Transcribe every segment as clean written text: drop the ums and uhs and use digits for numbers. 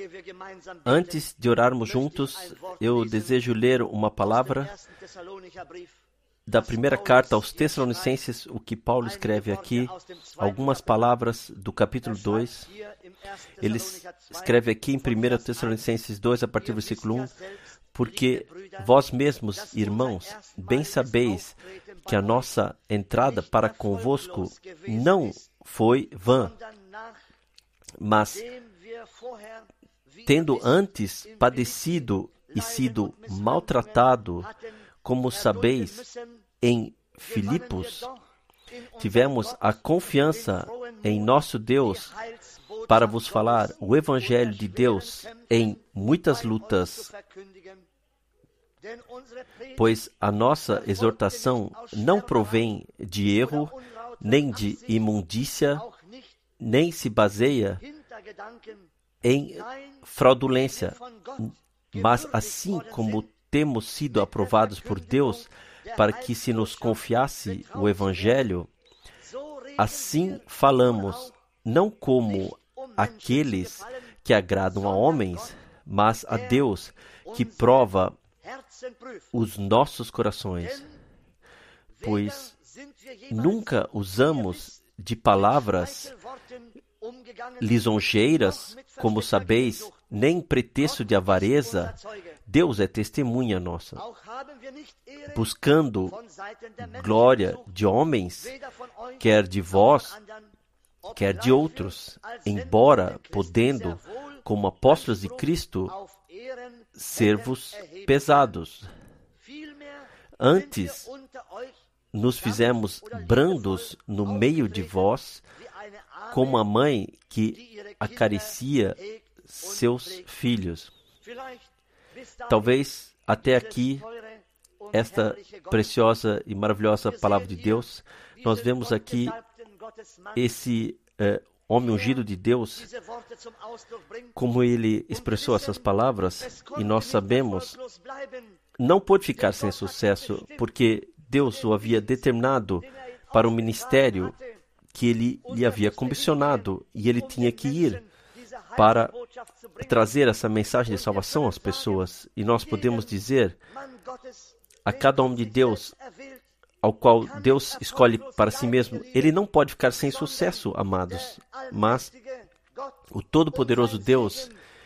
Antes de orarmos juntos, eu desejo ler uma palavra da primeira carta aos Tessalonicenses, o que Paulo escreve aqui, algumas palavras do capítulo 2. Ele escreve aqui em 1 Tessalonicenses 2, a partir do versículo 1, porque vós mesmos, irmãos, bem sabeis que a nossa entrada para convosco não foi vã, mas, tendo antes padecido e sido maltratado, como sabeis, em Filipos, tivemos a confiança em nosso Deus para vos falar o Evangelho de Deus em muitas lutas, pois a nossa exortação não provém de erro, nem de imundícia, nem se baseia em fraudulência, mas assim como temos sido aprovados por Deus para que se nos confiasse o Evangelho, assim falamos, não como aqueles que agradam a homens, mas a Deus que prova os nossos corações. Pois nunca usamos de palavras lisonjeiras, como sabeis, nem pretexto de avareza. Deus é testemunha nossa, buscando glória de homens, quer de vós, quer de outros, embora podendo, como apóstolos de Cristo, ser-vos pesados. Antes, nos fizemos brandos no meio de vós, como a mãe que acaricia seus filhos. Talvez até aqui, esta preciosa e maravilhosa palavra de Deus, nós vemos aqui esse homem ungido de Deus, como ele expressou essas palavras, e nós sabemos, não pôde ficar sem sucesso, porque Deus o havia determinado para o ministério que ele lhe havia comissionado, e ele tinha que ir para trazer essa mensagem de salvação às pessoas. E nós podemos dizer a cada homem de Deus, ao qual Deus escolhe para si mesmo, ele não pode ficar sem sucesso, amados, mas o Todo-Poderoso Deus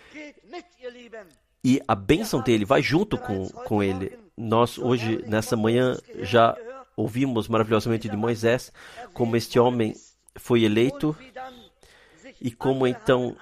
e a bênção dele vai junto com ele. Nós hoje, nessa manhã, já ouvimos maravilhosamente de Moisés, como este homem foi eleito e como então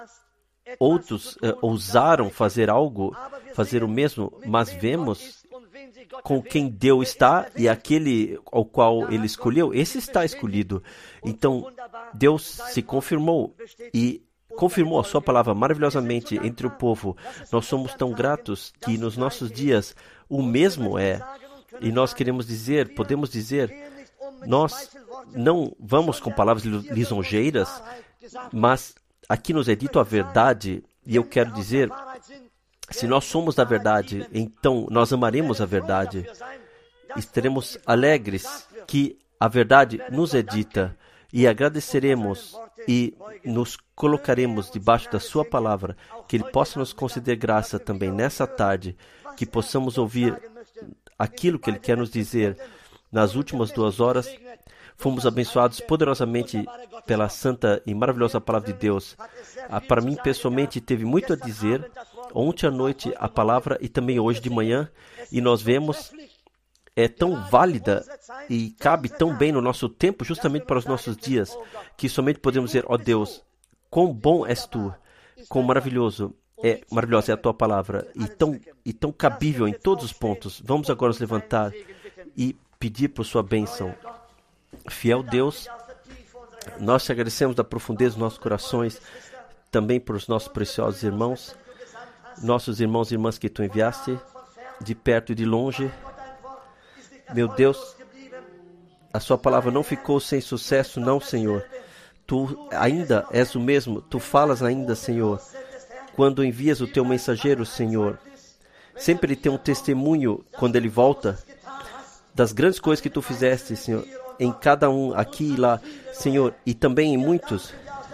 outros ousaram fazer algo, fazer o mesmo, mas vemos com quem Deus está e aquele ao qual ele escolheu, esse está escolhido. Então, Deus se confirmou e confirmou a sua palavra maravilhosamente entre o povo. Nós somos tão gratos que nos nossos dias o mesmo é. E nós queremos dizer, podemos dizer, nós não vamos com palavras lisonjeiras, mas aqui nos é dito a verdade, e eu quero dizer, se nós somos da verdade, então nós amaremos a verdade. Estaremos alegres que a verdade nos é dita, e agradeceremos e nos colocaremos debaixo da sua palavra, que Ele possa nos conceder graça também nessa tarde, que possamos ouvir aquilo que Ele quer nos dizer. Nas últimas 2 horas, fomos abençoados poderosamente pela santa e maravilhosa palavra de Deus. Para mim, pessoalmente, teve muito a dizer. Ontem à noite, a palavra, e também hoje de manhã, e nós vemos, é tão válida e cabe tão bem no nosso tempo, justamente para os nossos dias, que somente podemos dizer, ó Deus, quão bom és Tu, quão maravilhosa é a Tua palavra, e tão cabível em todos os pontos. Vamos agora nos levantar e pedir por Sua bênção. Fiel Deus, nós te agradecemos da profundeza dos nossos corações, também por os nossos preciosos irmãos, nossos irmãos e irmãs que Tu enviaste, de perto e de longe. Meu Deus, a Sua palavra não ficou sem sucesso, não, Senhor. Tu ainda és o mesmo, Tu falas ainda, Senhor. Quando envias o Teu mensageiro, Senhor, sempre ele tem um testemunho quando ele volta das grandes coisas que Tu fizeste, Senhor, em cada um, aqui e lá, Senhor, e também em muitos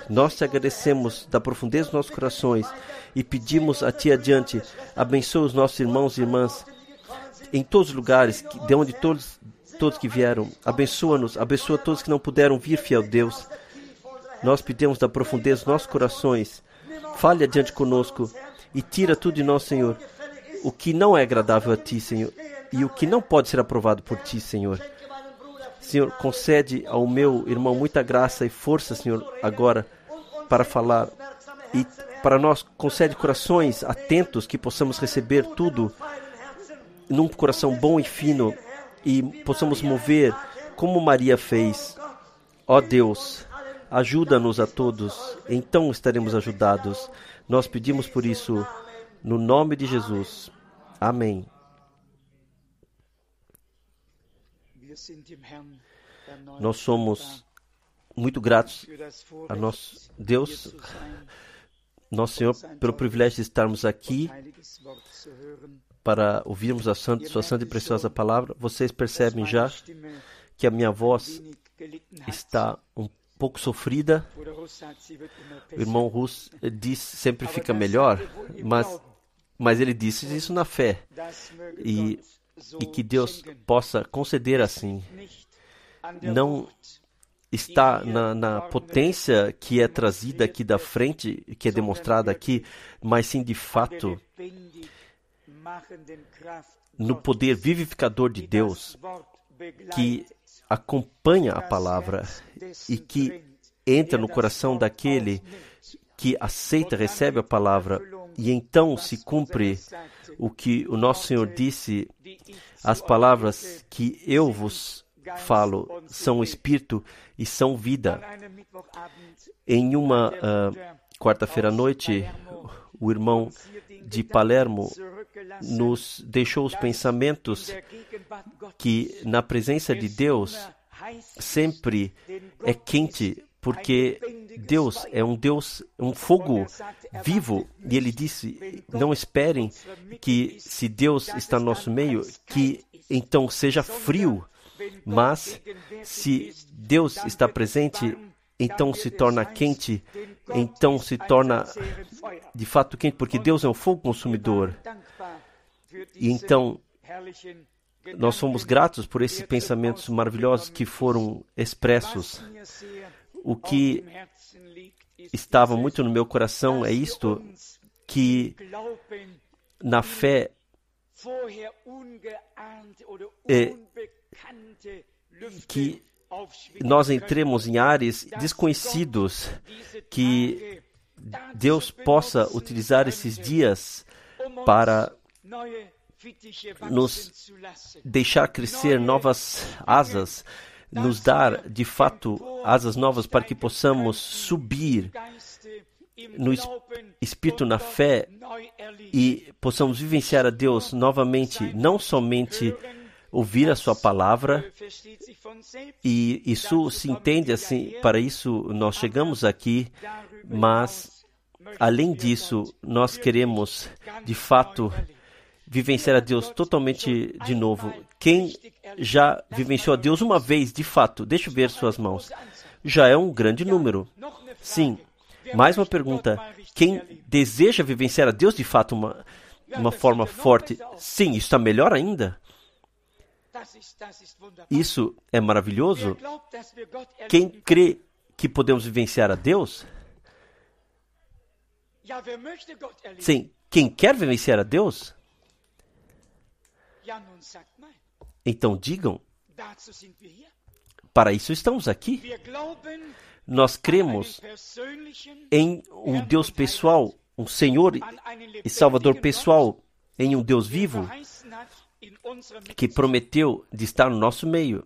Nós te agradecemos da profundeza dos nossos corações e pedimos a Ti adiante, abençoa os nossos irmãos e irmãs em todos os lugares, de onde todos que vieram. Abençoa-nos, abençoa todos que não puderam vir, fiel Deus. Nós pedimos da profundeza dos nossos corações, fale adiante conosco e tira tudo de nós, Senhor, o que não é agradável a Ti, Senhor, e o que não pode ser aprovado por Ti, Senhor. Senhor, concede ao meu irmão muita graça e força, Senhor, agora, para falar. E para nós, concede corações atentos, que possamos receber tudo num coração bom e fino, e possamos mover como Maria fez. Ó Deus, ajuda-nos a todos, então estaremos ajudados. Nós pedimos por isso, no nome de Jesus. Amém. Nós somos muito gratos a nosso Deus, nosso Senhor, pelo privilégio de estarmos aqui para ouvirmos a sua santa e preciosa palavra. Vocês percebem já que a minha voz está um pouco sofrida. O irmão Russ disse sempre fica melhor, mas ele disse isso na fé. E que Deus possa conceder assim. Não está na potência que é trazida aqui da frente, que é demonstrada aqui, mas sim de fato no poder vivificador de Deus, que acompanha a palavra e que entra no coração daquele que aceita, recebe a palavra, e então se cumpre o que o nosso Senhor disse: as palavras que eu vos falo são espírito e são vida. Em uma quarta-feira à noite, o irmão de Palermo nos deixou os pensamentos que na presença de Deus sempre é quente, porque Deus é um fogo vivo, e ele disse: não esperem que, se Deus está no nosso meio, que então seja frio, mas se Deus está presente, então se torna quente, então se torna de fato quente, porque Deus é um fogo consumidor. E então nós somos gratos por esses pensamentos maravilhosos que foram expressos. O que estava muito no meu coração é isto, que na fé que nós entremos em áreas desconhecidos, que Deus possa utilizar esses dias para nos deixar crescer novas asas, nos dar, de fato, asas novas para que possamos subir no Espírito, na fé, e possamos vivenciar a Deus novamente, não somente ouvir a sua palavra, e isso se entende assim, para isso nós chegamos aqui, mas, além disso, nós queremos, de fato, vivenciar a Deus totalmente de novo. Quem já vivenciou a Deus uma vez, de fato, deixa eu ver suas mãos, já é um grande número. Sim. Mais uma pergunta: quem deseja vivenciar a Deus de fato uma forma forte? Sim, isso está melhor ainda. Isso é maravilhoso. Quem crê que podemos vivenciar a Deus? Sim, quem quer vivenciar a Deus? Então digam, para isso estamos aqui. Nós cremos em um Deus pessoal, um Senhor e Salvador pessoal, em um Deus vivo, que prometeu de estar no nosso meio.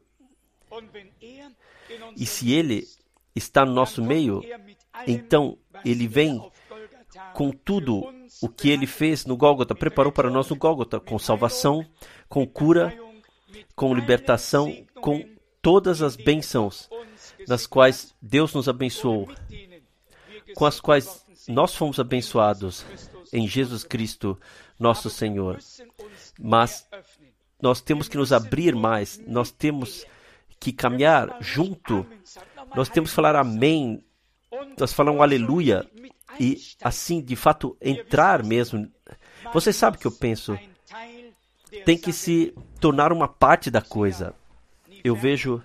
E se Ele está no nosso meio, então Ele vem com tudo o que Ele fez no Gólgota, preparou para nós no Gólgota, com salvação, com cura, com libertação, com todas as bênçãos nas quais Deus nos abençoou, com as quais nós fomos abençoados em Jesus Cristo, nosso Senhor. Mas nós temos que nos abrir mais, nós temos que caminhar junto, nós temos que falar amém nós falamos aleluia e assim, de fato, entrar mesmo. Você sabe o que eu penso? Tem que se tornar uma parte da coisa. Eu vejo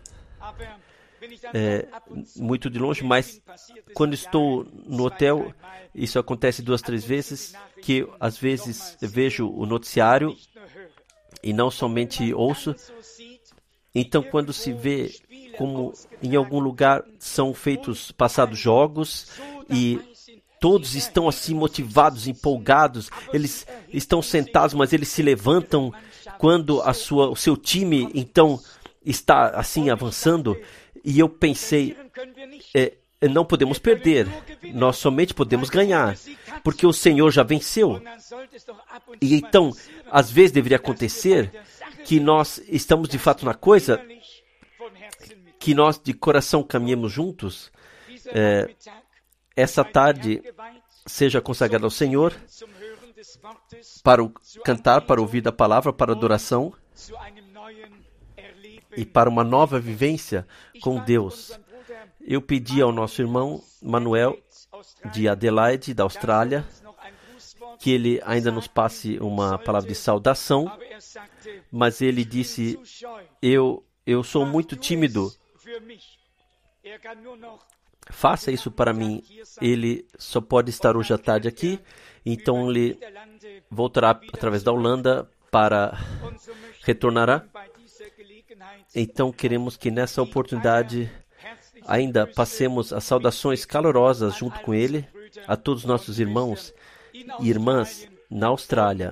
muito de longe, mas quando estou no hotel, isso acontece 2, 3 vezes, que às vezes vejo o noticiário e não somente ouço. Então, quando se vê como em algum lugar são passados jogos e todos estão assim motivados, empolgados, eles estão sentados, mas eles se levantam quando o seu time então está assim avançando. E eu pensei, não podemos perder, nós somente podemos ganhar, porque o Senhor já venceu. E então, às vezes deveria acontecer que nós estamos de fato na coisa, que nós de coração caminhemos juntos. Essa tarde seja consagrada ao Senhor para cantar, para ouvir da palavra, para adoração e para uma nova vivência com Deus. Eu pedi ao nosso irmão Manuel de Adelaide, da Austrália, que ele ainda nos passe uma palavra de saudação, mas ele disse, eu sou muito tímido. Faça isso para mim. Ele só pode estar hoje à tarde aqui, então ele voltará através da Holanda retornará. Então queremos que nessa oportunidade ainda passemos as saudações calorosas junto com ele a todos os nossos irmãos e irmãs na Austrália.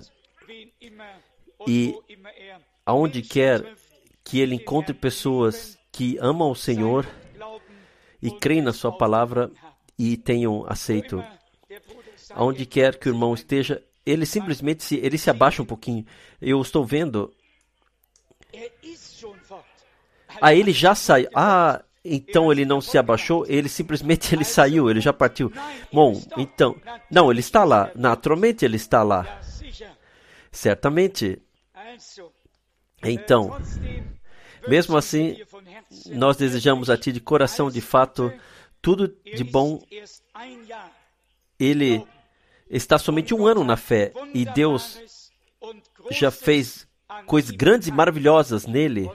E aonde quer que ele encontre pessoas que amam o Senhor e creem na sua palavra e tenham aceito. Aonde quer que o irmão esteja, ele simplesmente se abaixa um pouquinho. Eu estou vendo. Ele já saiu. Então ele não se abaixou, ele saiu, ele já partiu. Bom, então, não, ele está lá. Naturalmente ele está lá. Certamente. Então, mesmo assim, nós desejamos a Ti de coração, de fato, tudo de bom. Ele está somente 1 ano na fé e Deus já fez coisas grandes e maravilhosas nele.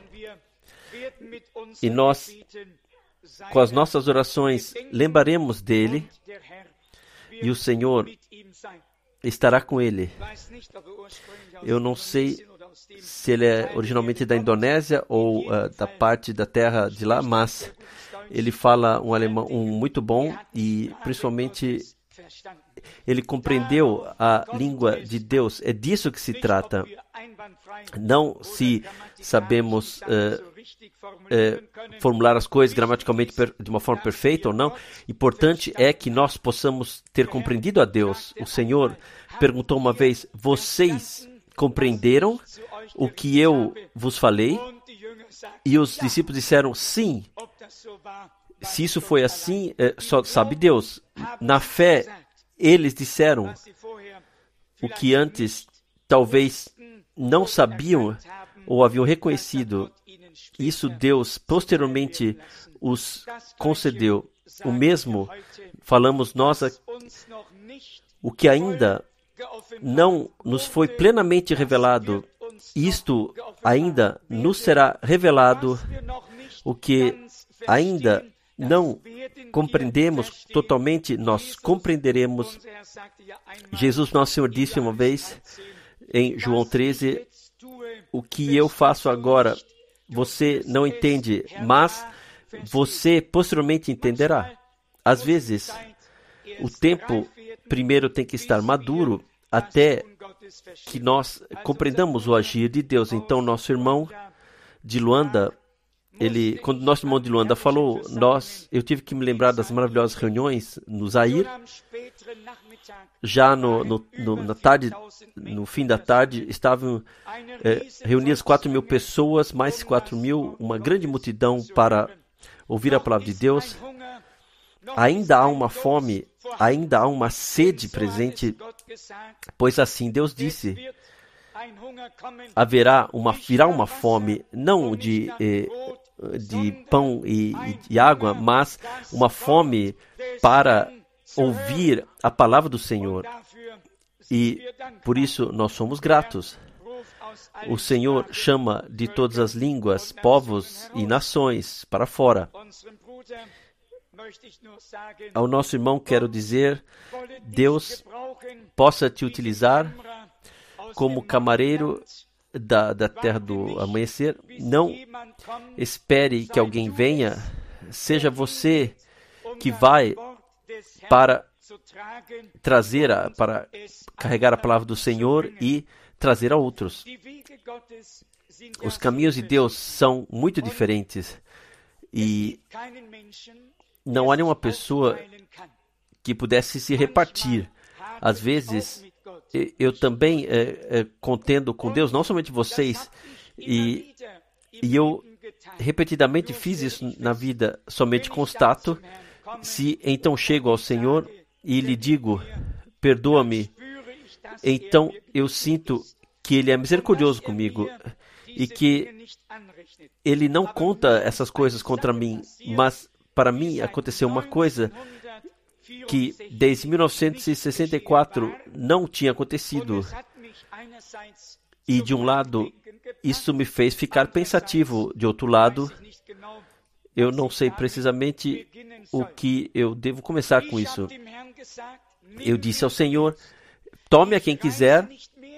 E nós, com as nossas orações, lembraremos dele e o Senhor estará com ele. Eu não sei se ele é originalmente da Indonésia ou da parte da terra de lá, mas ele fala um alemão muito bom e principalmente ele compreendeu a língua de Deus. É disso que se trata. Não se sabemos formular as coisas gramaticalmente de uma forma perfeita ou não. Importante é que nós possamos ter compreendido a Deus. O Senhor perguntou uma vez: vocês compreenderam o que eu vos falei? E os discípulos disseram sim. Se isso foi assim, só sabe Deus. Na fé, eles disseram o que antes talvez não sabiam ou haviam reconhecido. Isso Deus posteriormente os concedeu. O mesmo falamos nós, o que ainda não nos foi plenamente revelado, isto ainda nos será revelado. O que ainda não compreendemos totalmente, nós compreenderemos. Jesus, nosso Senhor, disse uma vez em João 13, o que eu faço agora, você não entende, mas você posteriormente entenderá. Às vezes, o tempo primeiro tem que estar maduro até que nós compreendamos o agir de Deus. Então, nosso irmão de Luanda, quando nosso irmão de Luanda falou, eu tive que me lembrar das maravilhosas reuniões no Zaire. Já na tarde, no fim da tarde, estavam reunidas 4.000 pessoas, mais 4.000, uma grande multidão para ouvir a palavra de Deus. Ainda há uma fome, ainda há uma sede presente, pois assim Deus disse, virá uma fome, não de de pão e água, mas uma fome para ouvir a palavra do Senhor. E por isso nós somos gratos. O Senhor chama de todas as línguas, povos e nações para fora. Ao nosso irmão quero dizer, Deus possa te utilizar como camareiro da terra do amanhecer. Não espere que alguém venha, seja você que vai para para carregar a palavra do Senhor e trazer a outros. Os caminhos de Deus são muito diferentes e não há nenhuma pessoa que pudesse se repartir. Às vezes, eu também contendo com Deus, não somente vocês, e eu repetidamente fiz isso na vida, somente constato. Se então chego ao Senhor e lhe digo, perdoa-me, então eu sinto que Ele é misericordioso comigo e que Ele não conta essas coisas contra mim, mas para mim aconteceu uma coisa que desde 1964 não tinha acontecido. E de um lado, isso me fez ficar pensativo. De outro lado, eu não sei precisamente o que eu devo começar com isso. Eu disse ao Senhor, tome a quem quiser,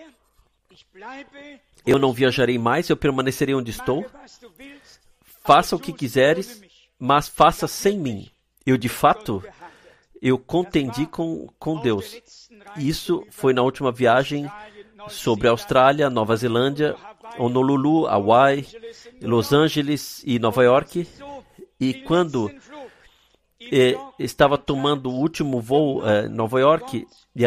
eu não viajarei mais, eu permanecerei onde estou. Faça o que quiseres, mas faça sem mim. Eu, de fato, eu contendi com Deus. Isso foi na última viagem sobre a Austrália, Nova Zelândia, Honolulu, Hawaii, Los Angeles e Nova York. E quando estava tomando o último voo em Nova York e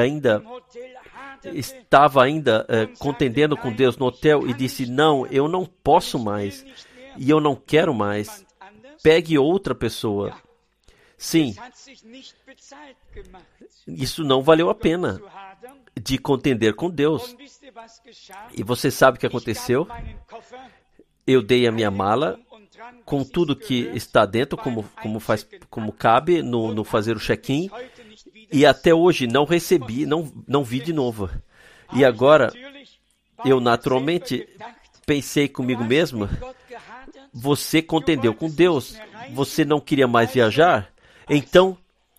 estava contendendo com Deus no hotel e disse, não, eu não posso mais e eu não quero mais. Pegue outra pessoa. Sim, isso não valeu a pena de contender com Deus. E você sabe o que aconteceu? Eu dei a minha mala com tudo que está dentro, como cabe no fazer o check-in, e até hoje não recebi, não vi de novo. E agora, eu naturalmente pensei comigo mesmo, você contendeu com Deus, você não queria mais viajar? Então,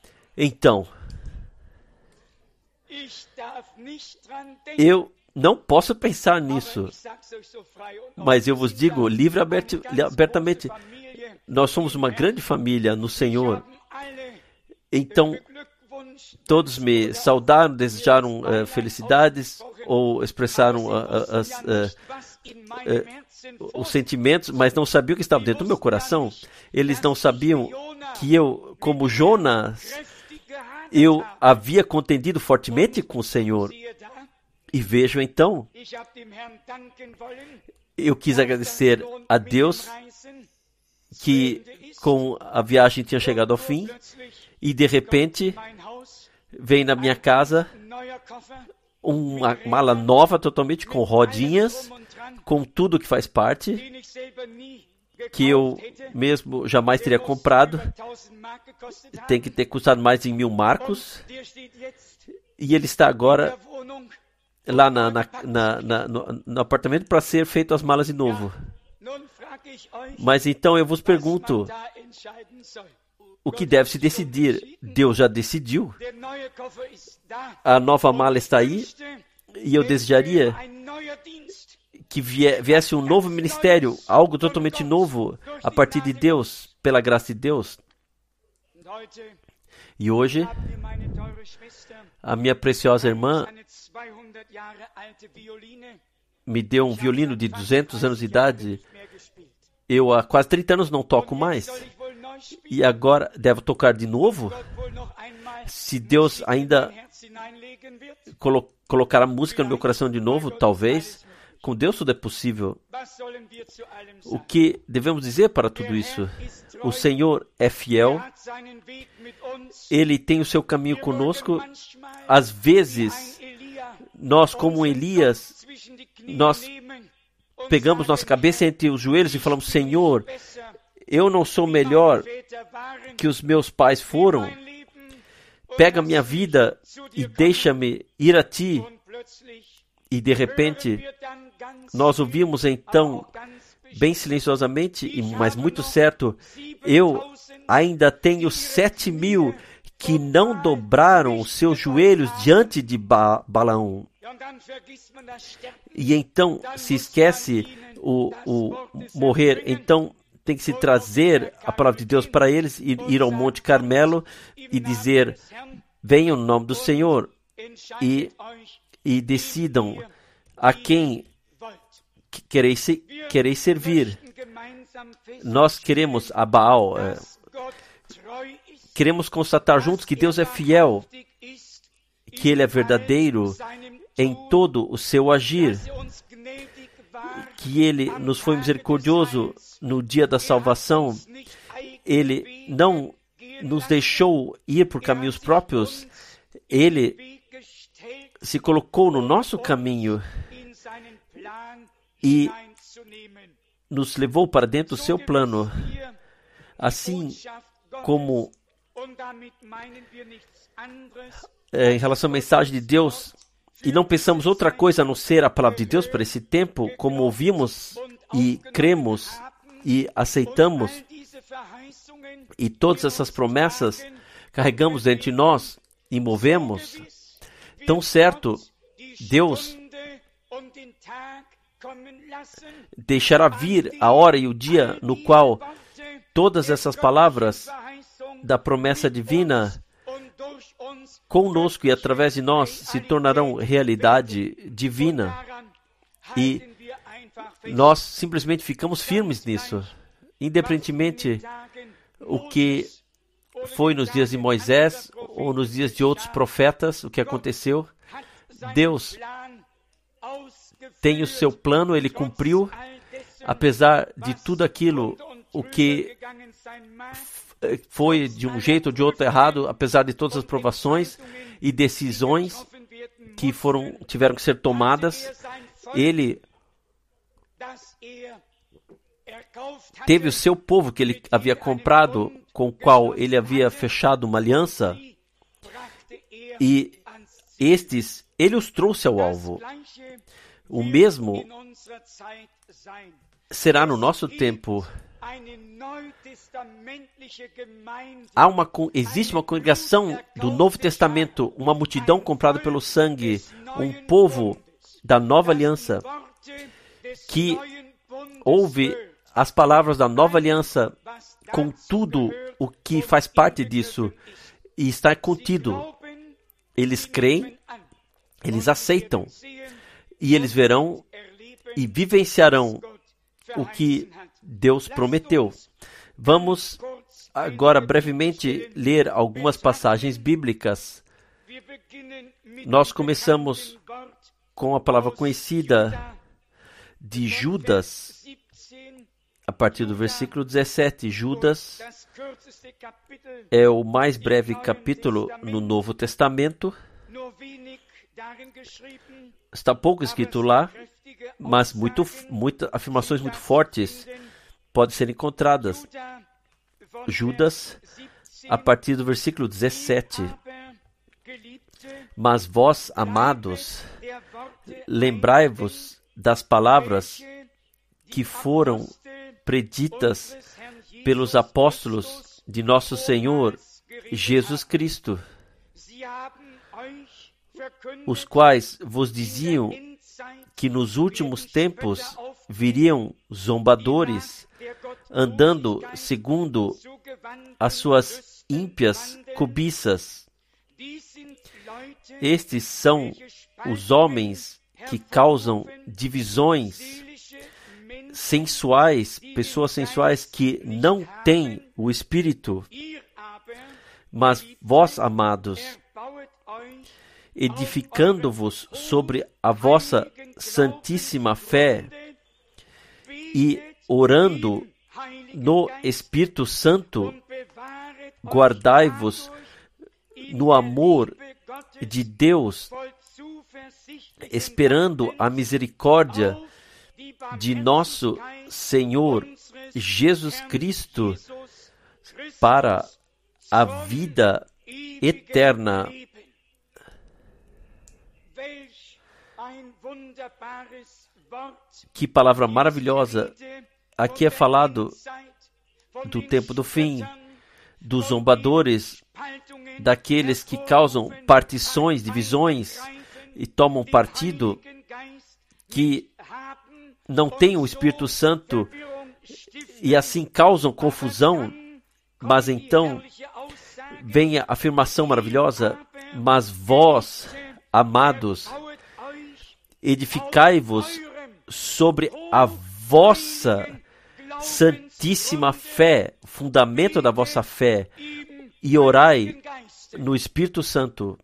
eu não posso pensar nisso, mas eu vos digo livre abertamente, nós somos uma grande família no Senhor. Então, todos me saudaram, desejaram felicidades ou expressaram os sentimentos, mas não sabiam o que estava dentro do meu coração. Eles não sabiam que eu, como Jonas, eu havia contendido fortemente com o Senhor. E vejo então, eu quis agradecer a Deus que com a viagem tinha chegado ao fim e de repente vem na minha casa uma mala nova totalmente com rodinhas, com tudo que faz parte, que eu mesmo jamais teria comprado, tem que ter custado mais de 1.000 marcos, e ele está agora lá no apartamento para ser feito as malas de novo. Mas então eu vos pergunto, o que deve se decidir? Deus já decidiu. A nova mala está aí e eu desejaria que viesse um novo ministério, algo totalmente novo a partir de Deus, pela graça de Deus. E hoje, a minha preciosa irmã me deu um violino de 200 anos de idade. Eu há quase 30 anos não toco mais. E agora devo tocar de novo? Se Deus ainda colocar a música no meu coração de novo, talvez. Com Deus tudo é possível. O que devemos dizer para tudo isso? O Senhor é fiel. Ele tem o seu caminho conosco. Às vezes, nós como Elias, nós pegamos nossa cabeça entre os joelhos e falamos, Senhor, eu não sou melhor que os meus pais foram. Pega minha vida e deixa-me ir a ti. E de repente, nós ouvimos então, bem silenciosamente, mas muito certo, eu ainda tenho 7.000 que não dobraram os seus joelhos diante de Balaão. E então se esquece o morrer. Então tem que se trazer a palavra de Deus para eles, ir ao Monte Carmelo e dizer: venham no nome do Senhor e decidam a quem quereis servir. Nós queremos a Baal. Queremos constatar juntos que Deus é fiel, que Ele é verdadeiro em todo o seu agir, que Ele nos foi misericordioso no dia da salvação. Ele não nos deixou ir por caminhos próprios. Ele se colocou no nosso caminho e nos levou para dentro do seu plano. Assim como em relação à mensagem de Deus, e não pensamos outra coisa a não ser a palavra de Deus para esse tempo, como ouvimos e cremos e aceitamos, e todas essas promessas carregamos dentro de nós e movemos. Tão certo, Deus deixará vir a hora e o dia no qual todas essas palavras da promessa divina conosco e através de nós se tornarão realidade divina. E nós simplesmente ficamos firmes nisso, independentemente o que foi nos dias de Moisés ou nos dias de outros profetas, o que aconteceu. Deus tem o seu plano, Ele cumpriu, apesar de tudo aquilo o que foi de um jeito ou de outro errado, apesar de todas as provações e decisões que tiveram que ser tomadas. Ele teve o seu povo que Ele havia comprado, com o qual Ele havia fechado uma aliança, e Ele os trouxe ao alvo. O mesmo será no nosso tempo. Existe uma congregação do Novo Testamento, uma multidão comprada pelo sangue, um povo da nova aliança, que ouve as palavras da nova aliança com tudo o que faz parte disso e está contido. Eles creem, eles aceitam, e eles verão e vivenciarão o que Deus prometeu. Vamos agora brevemente ler algumas passagens bíblicas. Nós começamos com a palavra conhecida de Judas, a partir do versículo 17. Judas é o mais breve capítulo no Novo Testamento. Está pouco escrito lá, mas afirmações muito fortes podem ser encontradas. Judas, a partir do versículo 17. Mas vós, amados, lembrai-vos das palavras que foram preditas pelos apóstolos de nosso Senhor Jesus Cristo, os quais vos diziam que nos últimos tempos viriam zombadores, andando segundo as suas ímpias cobiças. Estes são os homens que causam divisões, sensuais, pessoas sensuais que não têm o Espírito. Mas vós, amados, edificando-vos sobre a vossa santíssima fé e orando no Espírito Santo, guardai-vos no amor de Deus, esperando a misericórdia de nosso Senhor Jesus Cristo para a vida eterna. Que palavra maravilhosa! Aqui é falado do tempo do fim, dos zombadores, daqueles que causam partições, divisões e tomam partido, que não têm o Espírito Santo e assim causam confusão. Mas então vem a afirmação maravilhosa: mas vós, amados, edificai-vos sobre a vossa santíssima fé, fundamento da vossa fé, e orai no Espírito Santo.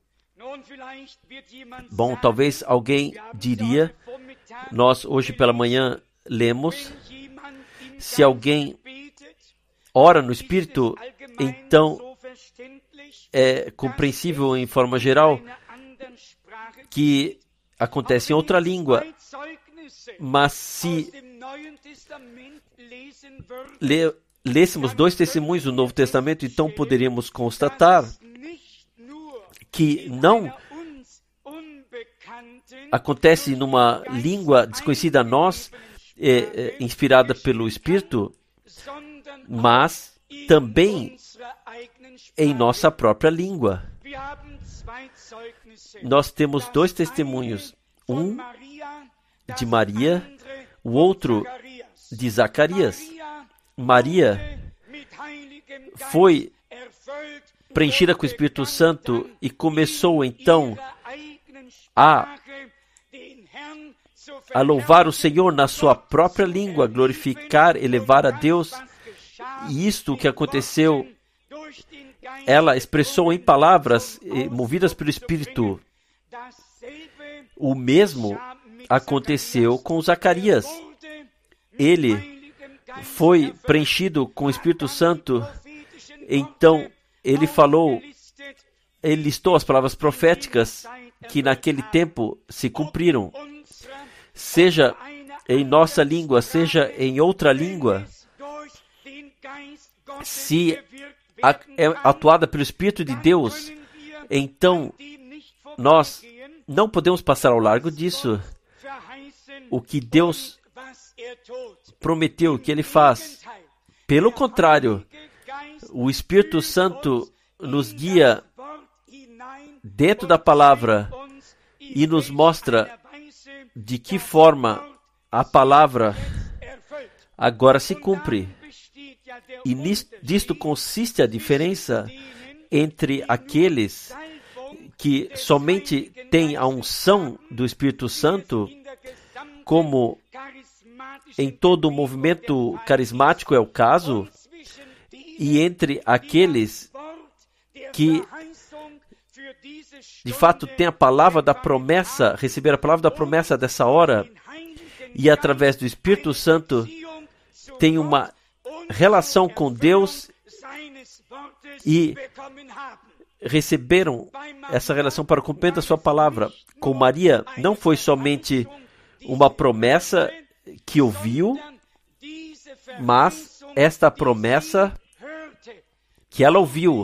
Bom, talvez alguém diria, nós hoje pela manhã lemos, se alguém ora no Espírito, então é compreensível em forma geral que acontece em outra língua. Mas se lêssemos 2 testemunhos do Novo Testamento, então poderíamos constatar que não acontece numa língua desconhecida a nós, inspirada pelo Espírito, mas também em nossa própria língua. Nós temos 2 testemunhos, um de Maria, o outro de Zacarias. Maria foi preenchida com o Espírito Santo e começou então a louvar o Senhor na sua própria língua, glorificar, elevar a Deus. E isto que aconteceu, ela expressou em palavras movidas pelo Espírito. O mesmo aconteceu com Zacarias. Ele foi preenchido com o Espírito Santo, então ele falou, ele listou as palavras proféticas que naquele tempo se cumpriram. Seja em nossa língua, seja em outra língua, se é atuada pelo Espírito de Deus, então nós não podemos passar ao largo disso. O que Deus prometeu que Ele faz. Pelo contrário, o Espírito Santo nos guia dentro da palavra e nos mostra de que forma a palavra agora se cumpre. E disto consiste a diferença entre aqueles que somente têm a unção do Espírito Santo, como em todo o movimento carismático é o caso, e entre aqueles que de fato têm a palavra da promessa, receber a palavra da promessa dessa hora, e através do Espírito Santo tem uma relação com Deus e receberam essa relação para o cumprimento da sua palavra. Com Maria, não foi somente uma promessa que ouviu, mas esta promessa que ela ouviu,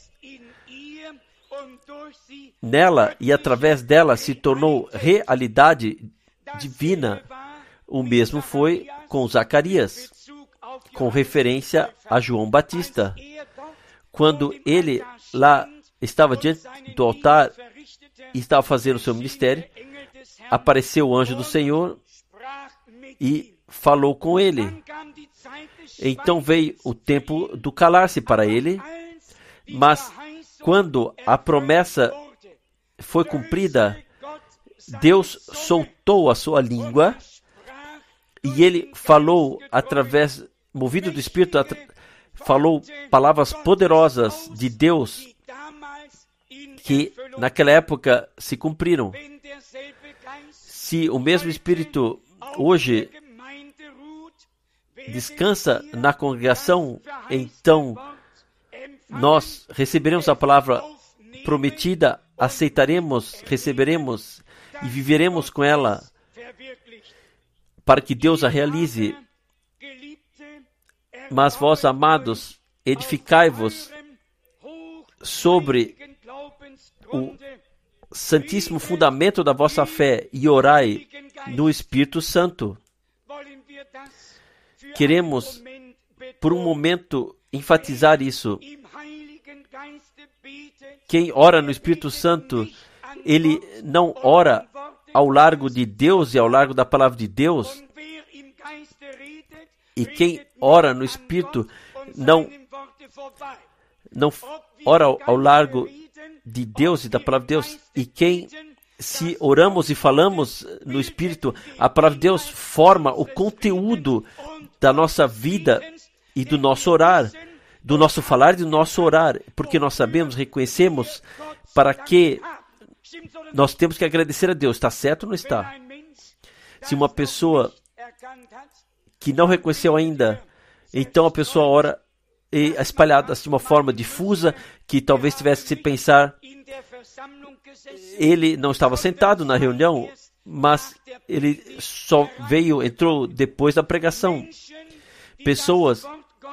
nela e através dela se tornou realidade divina. O mesmo foi com Zacarias, com referência a João Batista. Quando ele lá estava diante do altar e estava fazendo o seu ministério, apareceu o anjo do Senhor e falou com ele. Então veio o tempo do calar-se para ele, mas quando a promessa foi cumprida, Deus soltou a sua língua e ele falou através, movido do Espírito, falou palavras poderosas de Deus que naquela época se cumpriram. Se o mesmo Espírito hoje descansa na congregação, então nós receberemos a palavra prometida, aceitaremos, receberemos e viveremos com ela para que Deus a realize. Mas vós, amados, edificai-vos sobre o santíssimo fundamento da vossa fé e orai no Espírito Santo. Queremos, por um momento, enfatizar isso. Quem ora no Espírito Santo, ele não ora ao largo de Deus e ao largo da palavra de Deus. E quem ora no Espírito não ora ao largo de Deus e da palavra de Deus. E quem, se oramos e falamos no Espírito, a palavra de Deus forma o conteúdo da nossa vida e do nosso orar, do nosso falar e do nosso orar, porque nós sabemos, reconhecemos para que nós temos que agradecer a Deus. Está certo ou não está? Se uma pessoa que não reconheceu ainda, então a pessoa ora espalhada de uma forma difusa, que talvez tivesse que se pensar, ele não estava sentado na reunião, mas ele só entrou depois da pregação. Pessoas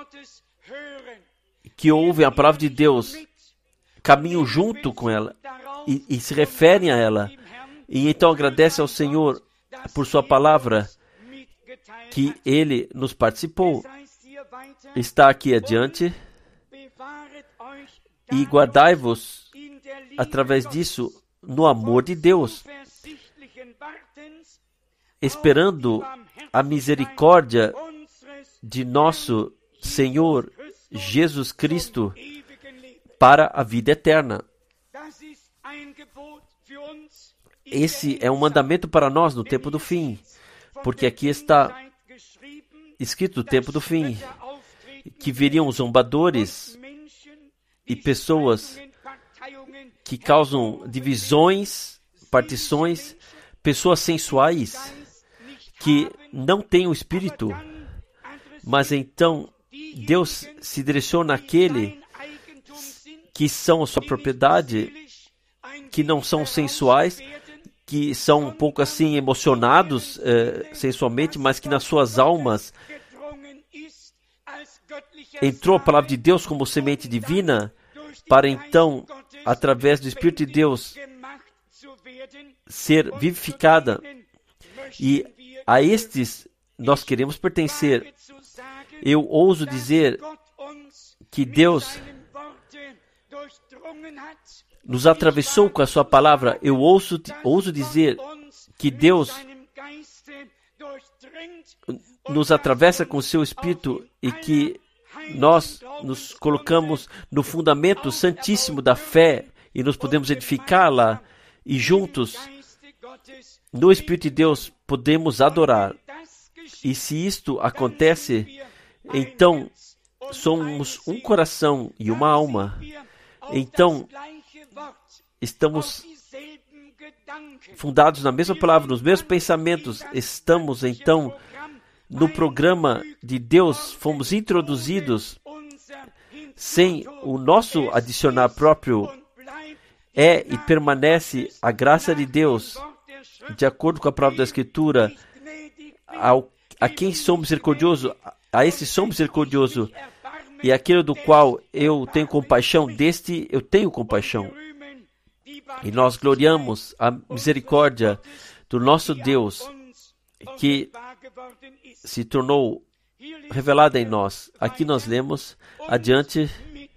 que ouvem a palavra de Deus, caminham junto com ela e se referem a ela, e então agradecem ao Senhor por sua palavra que Ele nos participou. Está aqui adiante, e guardai-vos através disso no amor de Deus, esperando a misericórdia de nosso Senhor Jesus Cristo para a vida eterna. Esse é um mandamento para nós no tempo do fim, porque aqui está escrito o tempo do fim, que viriam zombadores e pessoas que causam divisões, partições, pessoas sensuais que não têm o Espírito, mas então Deus se direciona àquele que são a sua propriedade, que não são sensuais, que são um pouco assim emocionados sensualmente, mas que nas suas almas entrou a palavra de Deus como semente divina, para então, através do Espírito de Deus, ser vivificada. E a estes nós queremos pertencer. Eu ouso dizer que Deus nos atravessou com a sua palavra. Eu ouso dizer que Deus nos atravessa com o seu Espírito e que nós nos colocamos no fundamento santíssimo da fé e nos podemos edificar lá e juntos, no Espírito de Deus, podemos adorar. E se isto acontece, então somos um coração e uma alma. Então, estamos fundados na mesma palavra, nos mesmos pensamentos. Estamos, então, no programa de Deus, fomos introduzidos sem o nosso adicionar próprio. É e permanece a graça de Deus, de acordo com a palavra da Escritura, a quem sou misericordioso, a esse sou misericordioso, e aquele do qual eu tenho compaixão, deste eu tenho compaixão. E nós gloriamos a misericórdia do nosso Deus, que se tornou revelada em nós. Aqui nós lemos adiante,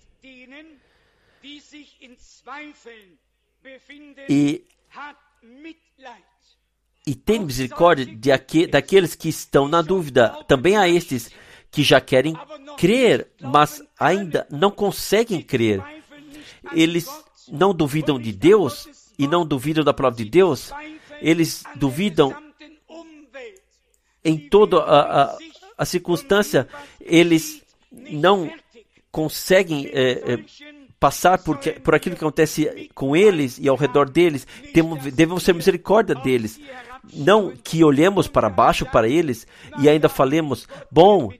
e tem misericórdia daqueles que estão na dúvida, também a estes que já querem crer, mas ainda não conseguem crer. Eles não duvidam de Deus e não duvidam da palavra de Deus. Eles duvidam em toda a circunstância. Eles não conseguem passar por aquilo que acontece com eles e ao redor deles. Devemos ter misericórdia deles. Não que olhemos para baixo para eles e ainda falemos, bom,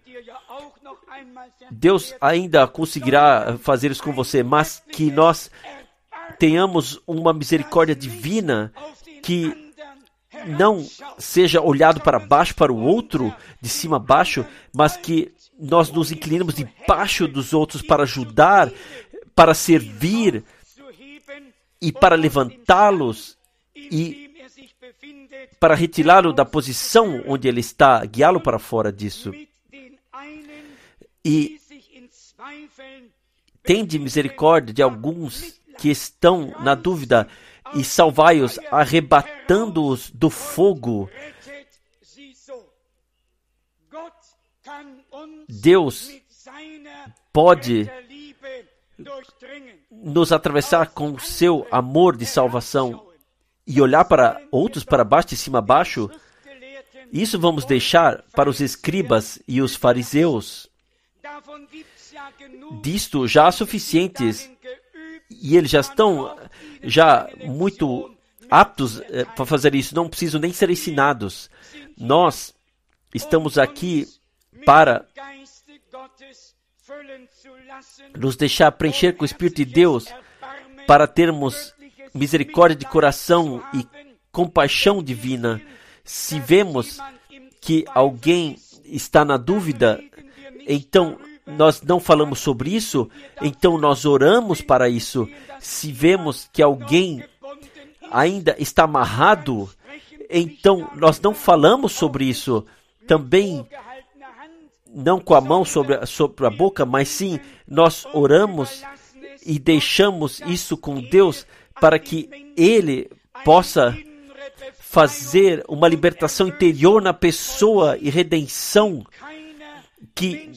Deus ainda conseguirá fazer isso com você, mas que nós tenhamos uma misericórdia divina que não seja olhado para baixo, para o outro, de cima a baixo, mas que nós nos inclinemos debaixo dos outros para ajudar, para servir e para levantá-los e para retirá-lo da posição onde ele está, guiá-lo para fora disso. E tende misericórdia de alguns que estão na dúvida e salvai-os, arrebatando-os do fogo. Deus pode nos atravessar com o seu amor de salvação e olhar para outros para baixo, de cima a baixo. Isso vamos deixar para os escribas e os fariseus. Disto já há suficientes e eles já estão muito aptos para fazer isso. Não precisam nem ser ensinados. Nós estamos aqui para nos deixar preencher com o Espírito de Deus, para termos misericórdia de coração e compaixão divina. Se vemos que alguém está na dúvida, então nós não falamos sobre isso, então nós oramos para isso. Se vemos que alguém ainda está amarrado, então nós não falamos sobre isso. Também não com a mão sobre a boca, mas sim nós oramos e deixamos isso com Deus para que Ele possa fazer uma libertação interior na pessoa e redenção, que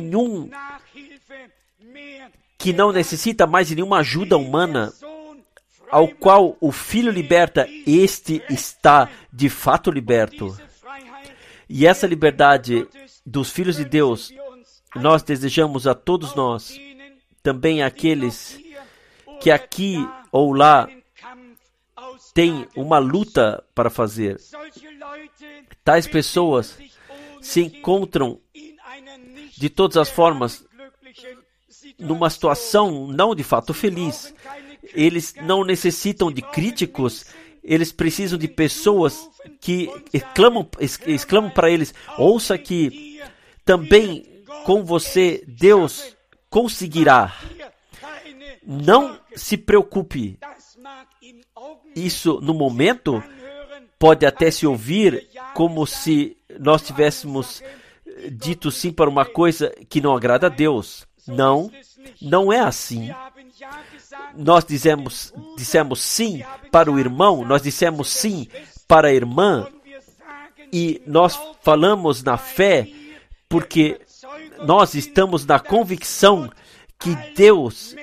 não necessita mais de nenhuma ajuda humana, ao qual o Filho liberta, este está de fato liberto. E essa liberdade dos filhos de Deus, nós desejamos a todos nós, também aqueles que aqui ou lá têm uma luta para fazer. Tais pessoas se encontram de todas as formas numa situação não de fato feliz. Eles não necessitam de críticos, eles precisam de pessoas que exclamam para eles: ouça aqui, também com você Deus conseguirá. Não se preocupe. Isso no momento pode até se ouvir como se nós tivéssemos dito sim para uma coisa que não agrada a Deus. Não, não é assim. Nós dissemos sim para o irmão, nós dissemos sim para a irmã, e nós falamos na fé, porque nós estamos na convicção que Deus,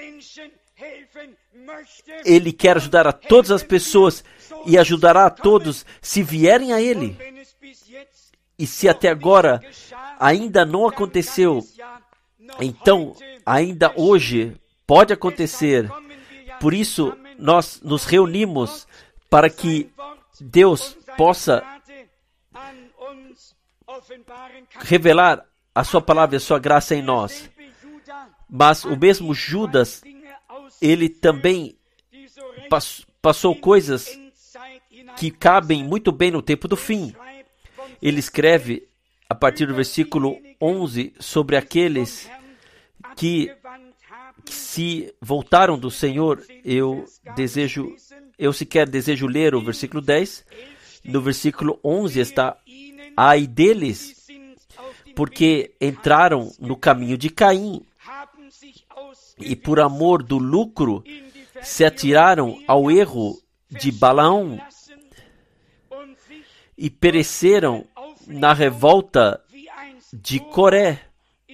Ele quer ajudar a todas as pessoas e ajudará a todos se vierem a Ele. E se até agora ainda não aconteceu, então ainda hoje pode acontecer. Por isso nós nos reunimos para que Deus possa revelar a sua palavra e a sua graça em nós. Mas o mesmo Judas, ele também passou coisas que cabem muito bem no tempo do fim. Ele escreve a partir do versículo 11 sobre aqueles que se voltaram do Senhor. Eu sequer desejo ler o versículo 10. No versículo 11 está: ai deles, porque entraram no caminho de Caim e por amor do lucro se atiraram ao erro de Balaão e pereceram na revolta de Coré.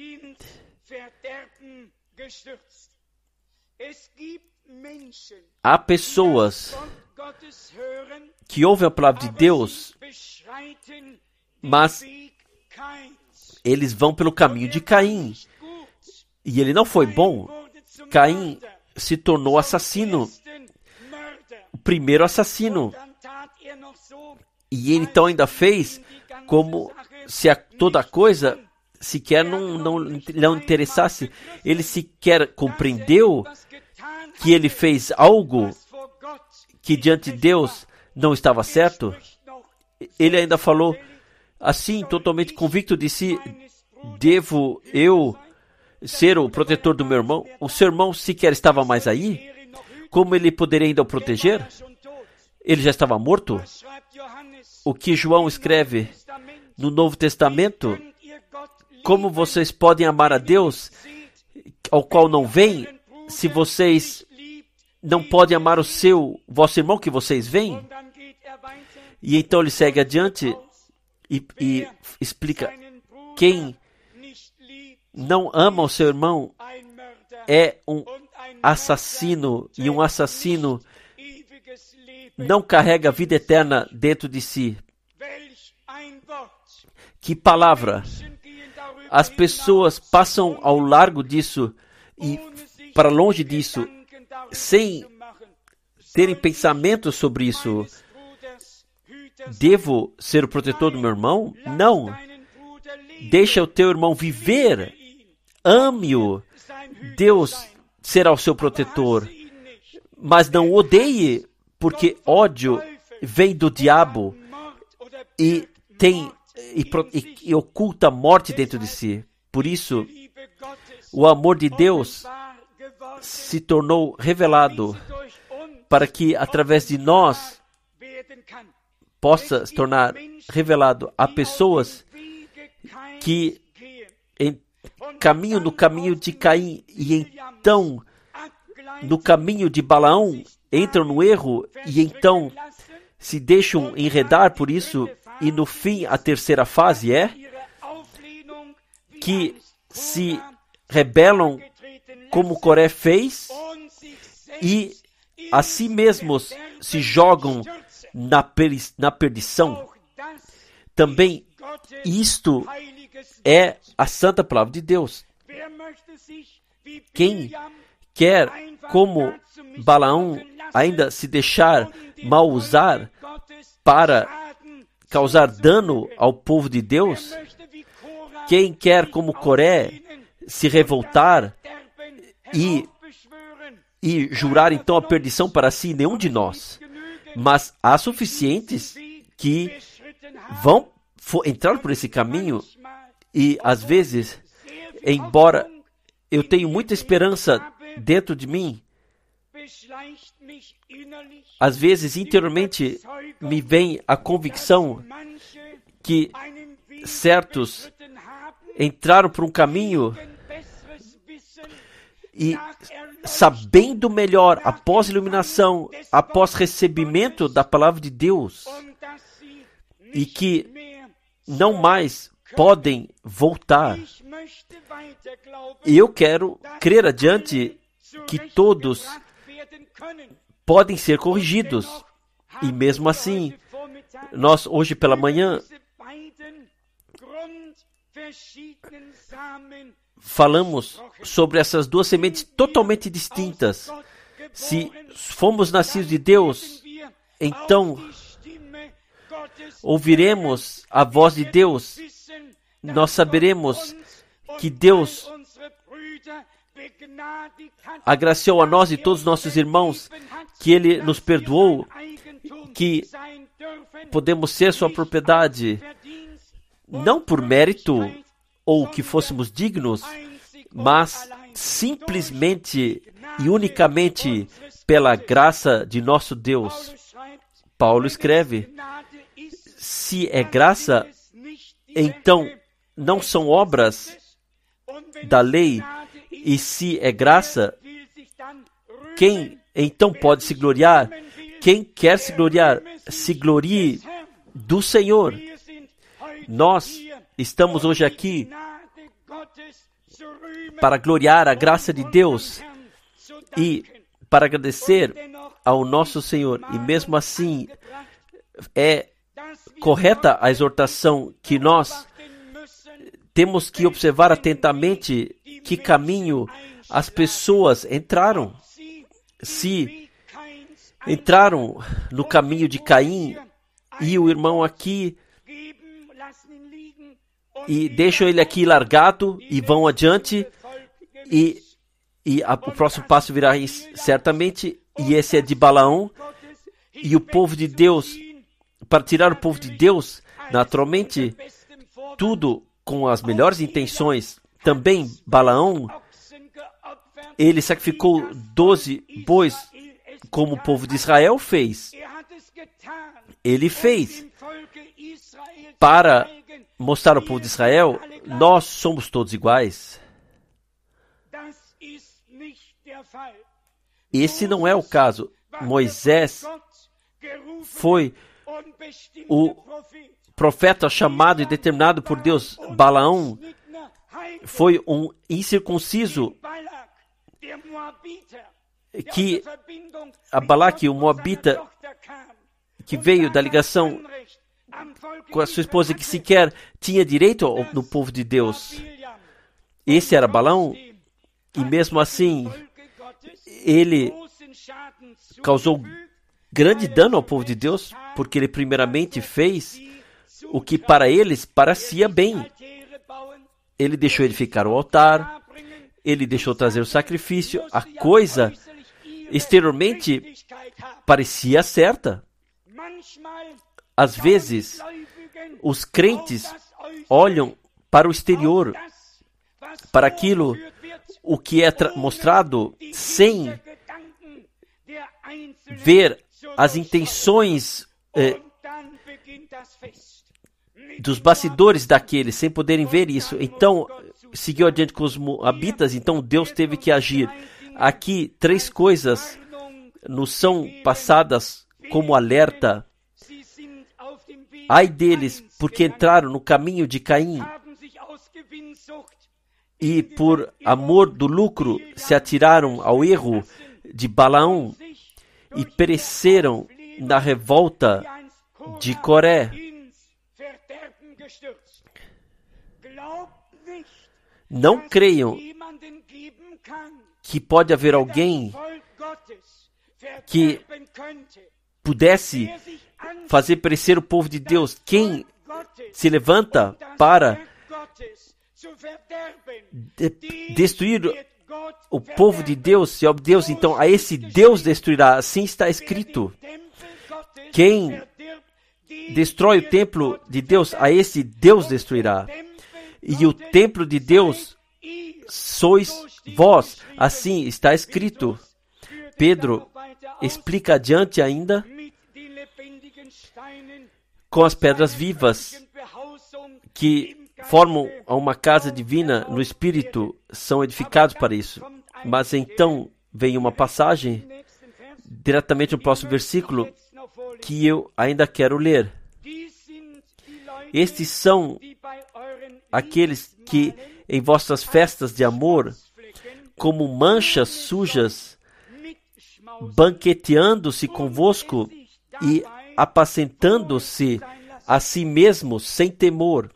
Há pessoas que ouvem a palavra de Deus, mas eles vão pelo caminho de Caim. E ele não foi bom. Caim se tornou assassino, o primeiro assassino. E ele então ainda fez como se toda a coisa sequer não interessasse. Ele sequer compreendeu que ele fez algo que diante de Deus não estava certo. ele ainda falou, assim, totalmente convicto de si, devo eu ser o protetor do meu irmão? O seu irmão sequer estava mais aí? Como ele poderia ainda o proteger? Ele já estava morto? O que João escreve no Novo Testamento? Como vocês podem amar a Deus, ao qual não veem, se vocês não podem amar vosso irmão que vocês veem? E então ele segue adiante e explica, quem não ama o seu irmão é um assassino, e um assassino não carrega a vida eterna dentro de si. Que palavra! As pessoas passam ao largo disso e para longe disso, sem terem pensamento sobre isso. Devo ser o protetor do meu irmão? Não. Deixa o teu irmão viver. Ame-o. Deus será o seu protetor. Mas não o odeie, porque ódio vem do diabo e oculta a morte dentro de si. Por isso, o amor de Deus se tornou revelado para que, através de nós, possa se tornar revelado a pessoas que no caminho de Caim e então no caminho de Balaão entram no erro e então se deixam enredar por isso, e no fim a terceira fase é que se rebelam como Coré fez e a si mesmos se jogam na perdição. Também isto é a santa palavra de Deus. Quem quer, como Balaão, ainda se deixar mal usar para causar dano ao povo de Deus? Quem quer, como Coré, se revoltar e jurar então a perdição para si? Nenhum de nós. Mas há suficientes que vão entrar por esse caminho e, às vezes, embora eu tenha muita esperança dentro de mim, às vezes, interiormente, me vem a convicção que certos entraram por um caminho e, sabendo melhor, após iluminação, após recebimento da palavra de Deus, e que não mais podem voltar. Eu quero crer adiante que todos podem ser corrigidos. E mesmo assim, nós hoje pela manhã falamos sobre essas duas sementes totalmente distintas. Se fomos nascidos de Deus, então ouviremos a voz de Deus. Nós saberemos que Deus agraciou a nós e todos os nossos irmãos, que Ele nos perdoou, que podemos ser sua propriedade, não por mérito ou que fôssemos dignos, mas simplesmente e unicamente pela graça de nosso Deus. Paulo escreve, se é graça, então não são obras da lei, e se é graça, quem então pode se gloriar? Quem quer se gloriar, se glorie do Senhor. Nós estamos hoje aqui para gloriar a graça de Deus e para agradecer ao nosso Senhor. E mesmo assim, é correta a exortação que nós temos que observar atentamente que caminho as pessoas entraram. Se entraram no caminho de Caim e o irmão aqui e deixam ele aqui largado e vão adiante e o próximo passo virá certamente, e esse é de Balaão, e o povo de Deus para tirar o povo de Deus, naturalmente, tudo com as melhores intenções. Também Balaão, ele sacrificou 12 bois, como o povo de Israel fez. Ele fez para mostrar ao povo de Israel: nós somos todos iguais. Esse não é o caso. Moisés foi o profeta chamado e determinado por Deus. Balaão foi um incircunciso que a Balaque, o Moabita, que veio da ligação com a sua esposa, que sequer tinha direito no povo de Deus. Esse era Balaão, e mesmo assim ele causou grande dano ao povo de Deus, porque ele primeiramente fez o que para eles parecia bem. Ele deixou edificar o altar, ele deixou trazer o sacrifício, a coisa exteriormente parecia certa. Às vezes, os crentes olham para o exterior, para aquilo o que é mostrado, sem ver as intenções dos bastidores daqueles, sem poderem ver isso. Então, seguiu adiante com os moabitas, então Deus teve que agir. Aqui, 3 coisas nos são passadas como alerta. Ai deles, porque entraram no caminho de Caim e por amor do lucro se atiraram ao erro de Balaão e pereceram na revolta de Coré. Não creiam que pode haver alguém que pudesse fazer perecer o povo de Deus. Quem se levanta para destruir o povo de Deus, se é Deus, então a esse Deus destruirá. Assim está escrito. Quem destrói o templo de Deus, a esse Deus destruirá. E o templo de Deus sois vós. Assim está escrito. Pedro explica adiante ainda, com as pedras vivas que formam uma casa divina no Espírito, são edificados para isso. Mas então vem uma passagem, diretamente no próximo versículo, que eu ainda quero ler. Estes são aqueles que em vossas festas de amor, como manchas sujas, banqueteando-se convosco e apacentando-se a si mesmos sem temor.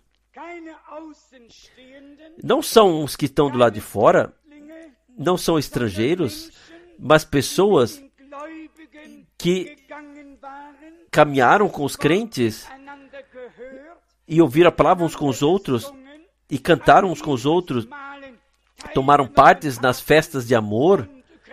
Não são os que estão do lado de fora, não são estrangeiros, mas pessoas que caminharam com os crentes e ouviram a palavra uns com os outros e cantaram uns com os outros, tomaram partes nas festas de amor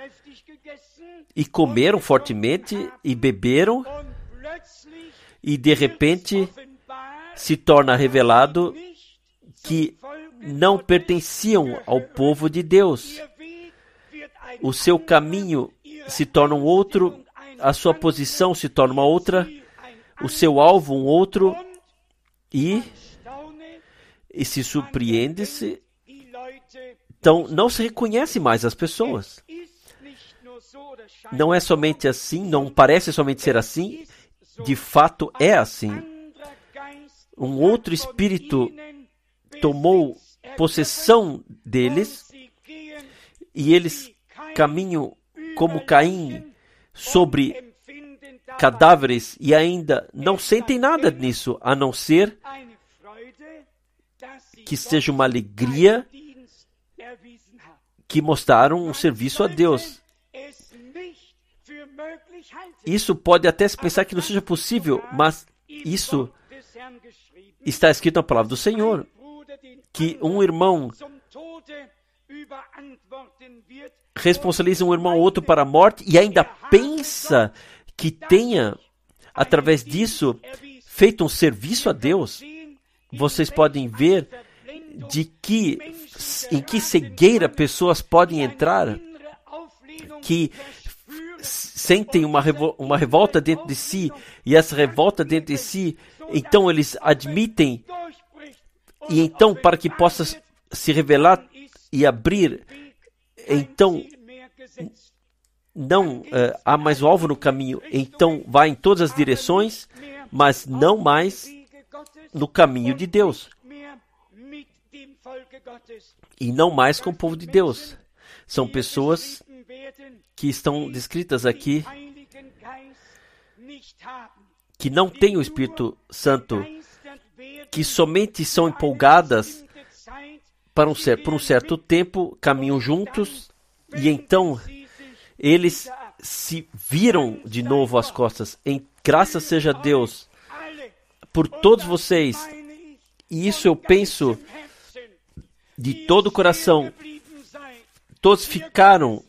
e comeram fortemente e beberam, e de repente se torna revelado que não pertenciam ao povo de Deus. O seu caminho se torna um outro, a sua posição se torna uma outra, o seu alvo um outro, e se surpreende-se. Então, não se reconhece mais as pessoas. Não é somente assim, não parece somente ser assim, de fato é assim. Um outro espírito tomou possessão deles e eles caminham como Caim sobre cadáveres e ainda não sentem nada nisso, a não ser que seja uma alegria que mostraram um serviço a Deus. Isso pode até se pensar que não seja possível, mas isso está escrito na palavra do Senhor, que um irmão responsabiliza um irmão ou outro para a morte e ainda pensa que tenha através disso, feito um serviço a Deus, vocês podem ver em que cegueira pessoas podem entrar, que sentem uma revolta dentro de si, e essa revolta dentro de si, então eles admitem, e então para que possa se revelar e abrir, então não há mais o alvo no caminho, então vai em todas as direções, mas não mais no caminho de Deus, e não mais com o povo de Deus. São pessoas que estão descritas aqui, que não têm o Espírito Santo, que somente são empolgadas por um certo tempo, caminham juntos, e então eles se viram de novo as costas. Graças seja a Deus por todos vocês, e isso eu penso de todo o coração. Todos ficaram,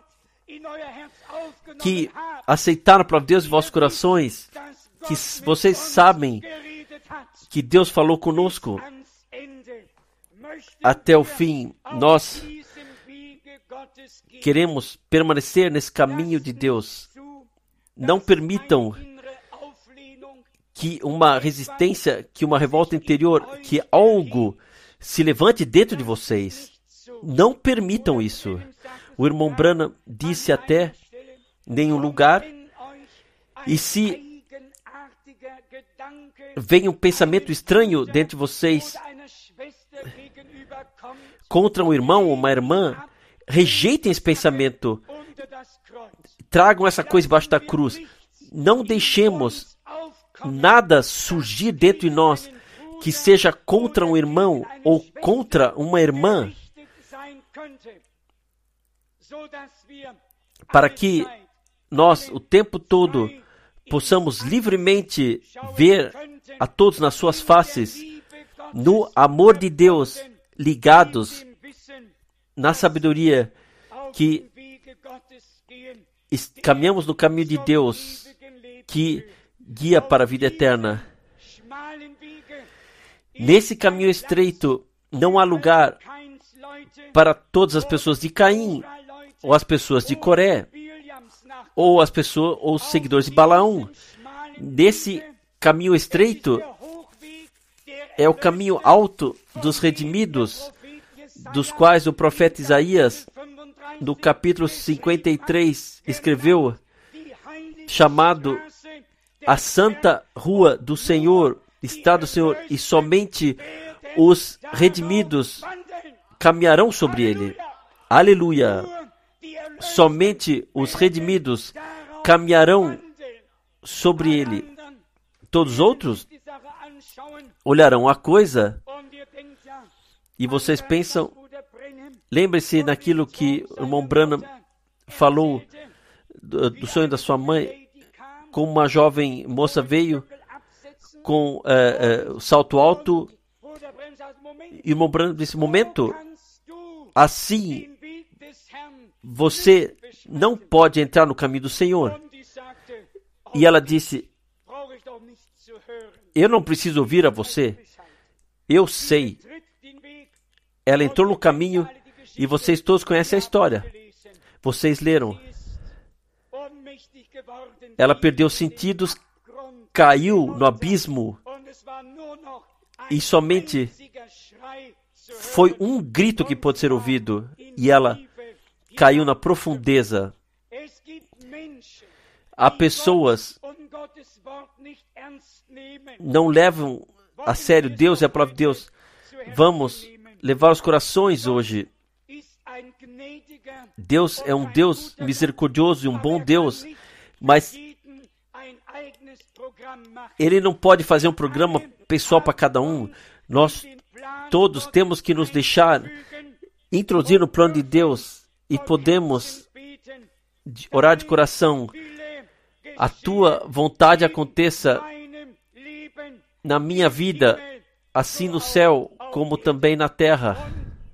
que aceitaram a palavra de Deus em vossos corações, que vocês sabem que Deus falou conosco até o fim. Nós queremos permanecer nesse caminho de Deus. Não permitam que uma resistência, que uma revolta interior, que algo se levante dentro de vocês. Não permitam isso. O irmão Branham disse até, nenhum lugar, e se vem um pensamento estranho dentro de vocês contra um irmão ou uma irmã, rejeitem esse pensamento, tragam essa coisa embaixo da cruz. Não deixemos nada surgir dentro de nós que seja contra um irmão ou contra uma irmã, para que nós, o tempo todo, possamos livremente ver a todos nas suas faces, no amor de Deus, ligados na sabedoria, que caminhamos no caminho de Deus, que guia para a vida eterna. Nesse caminho estreito, não há lugar para todas as pessoas de Caim, ou as pessoas de Coré, ou os seguidores de Balaão. Nesse caminho estreito é o caminho alto dos redimidos, dos quais o profeta Isaías, no capítulo 53, escreveu, chamado a Santa Rua do Senhor, Estrada do Senhor, e somente os redimidos caminharão sobre ele. Aleluia! Somente os redimidos caminharão sobre ele. Todos os outros olharão a coisa e vocês pensam, lembre-se naquilo que o irmão Branham falou do sonho da sua mãe, como uma jovem moça veio com salto alto, e o irmão Branham disse, momento, assim você não pode entrar no caminho do Senhor. E ela disse, eu não preciso ouvir a você, eu sei. Ela entrou no caminho e vocês todos conhecem a história. Vocês leram. Ela perdeu os sentidos, caiu no abismo e somente foi um grito que pôde ser ouvido e ela caiu na profundeza. Há pessoas não levam a sério Deus e a palavra de Deus. Vamos levar os corações hoje. Deus é um Deus misericordioso e um bom Deus, mas Ele não pode fazer um programa pessoal para cada um. Nós todos temos que nos deixar introduzir no plano de Deus e podemos orar de coração. A tua vontade aconteça na minha vida, assim no céu como também na terra.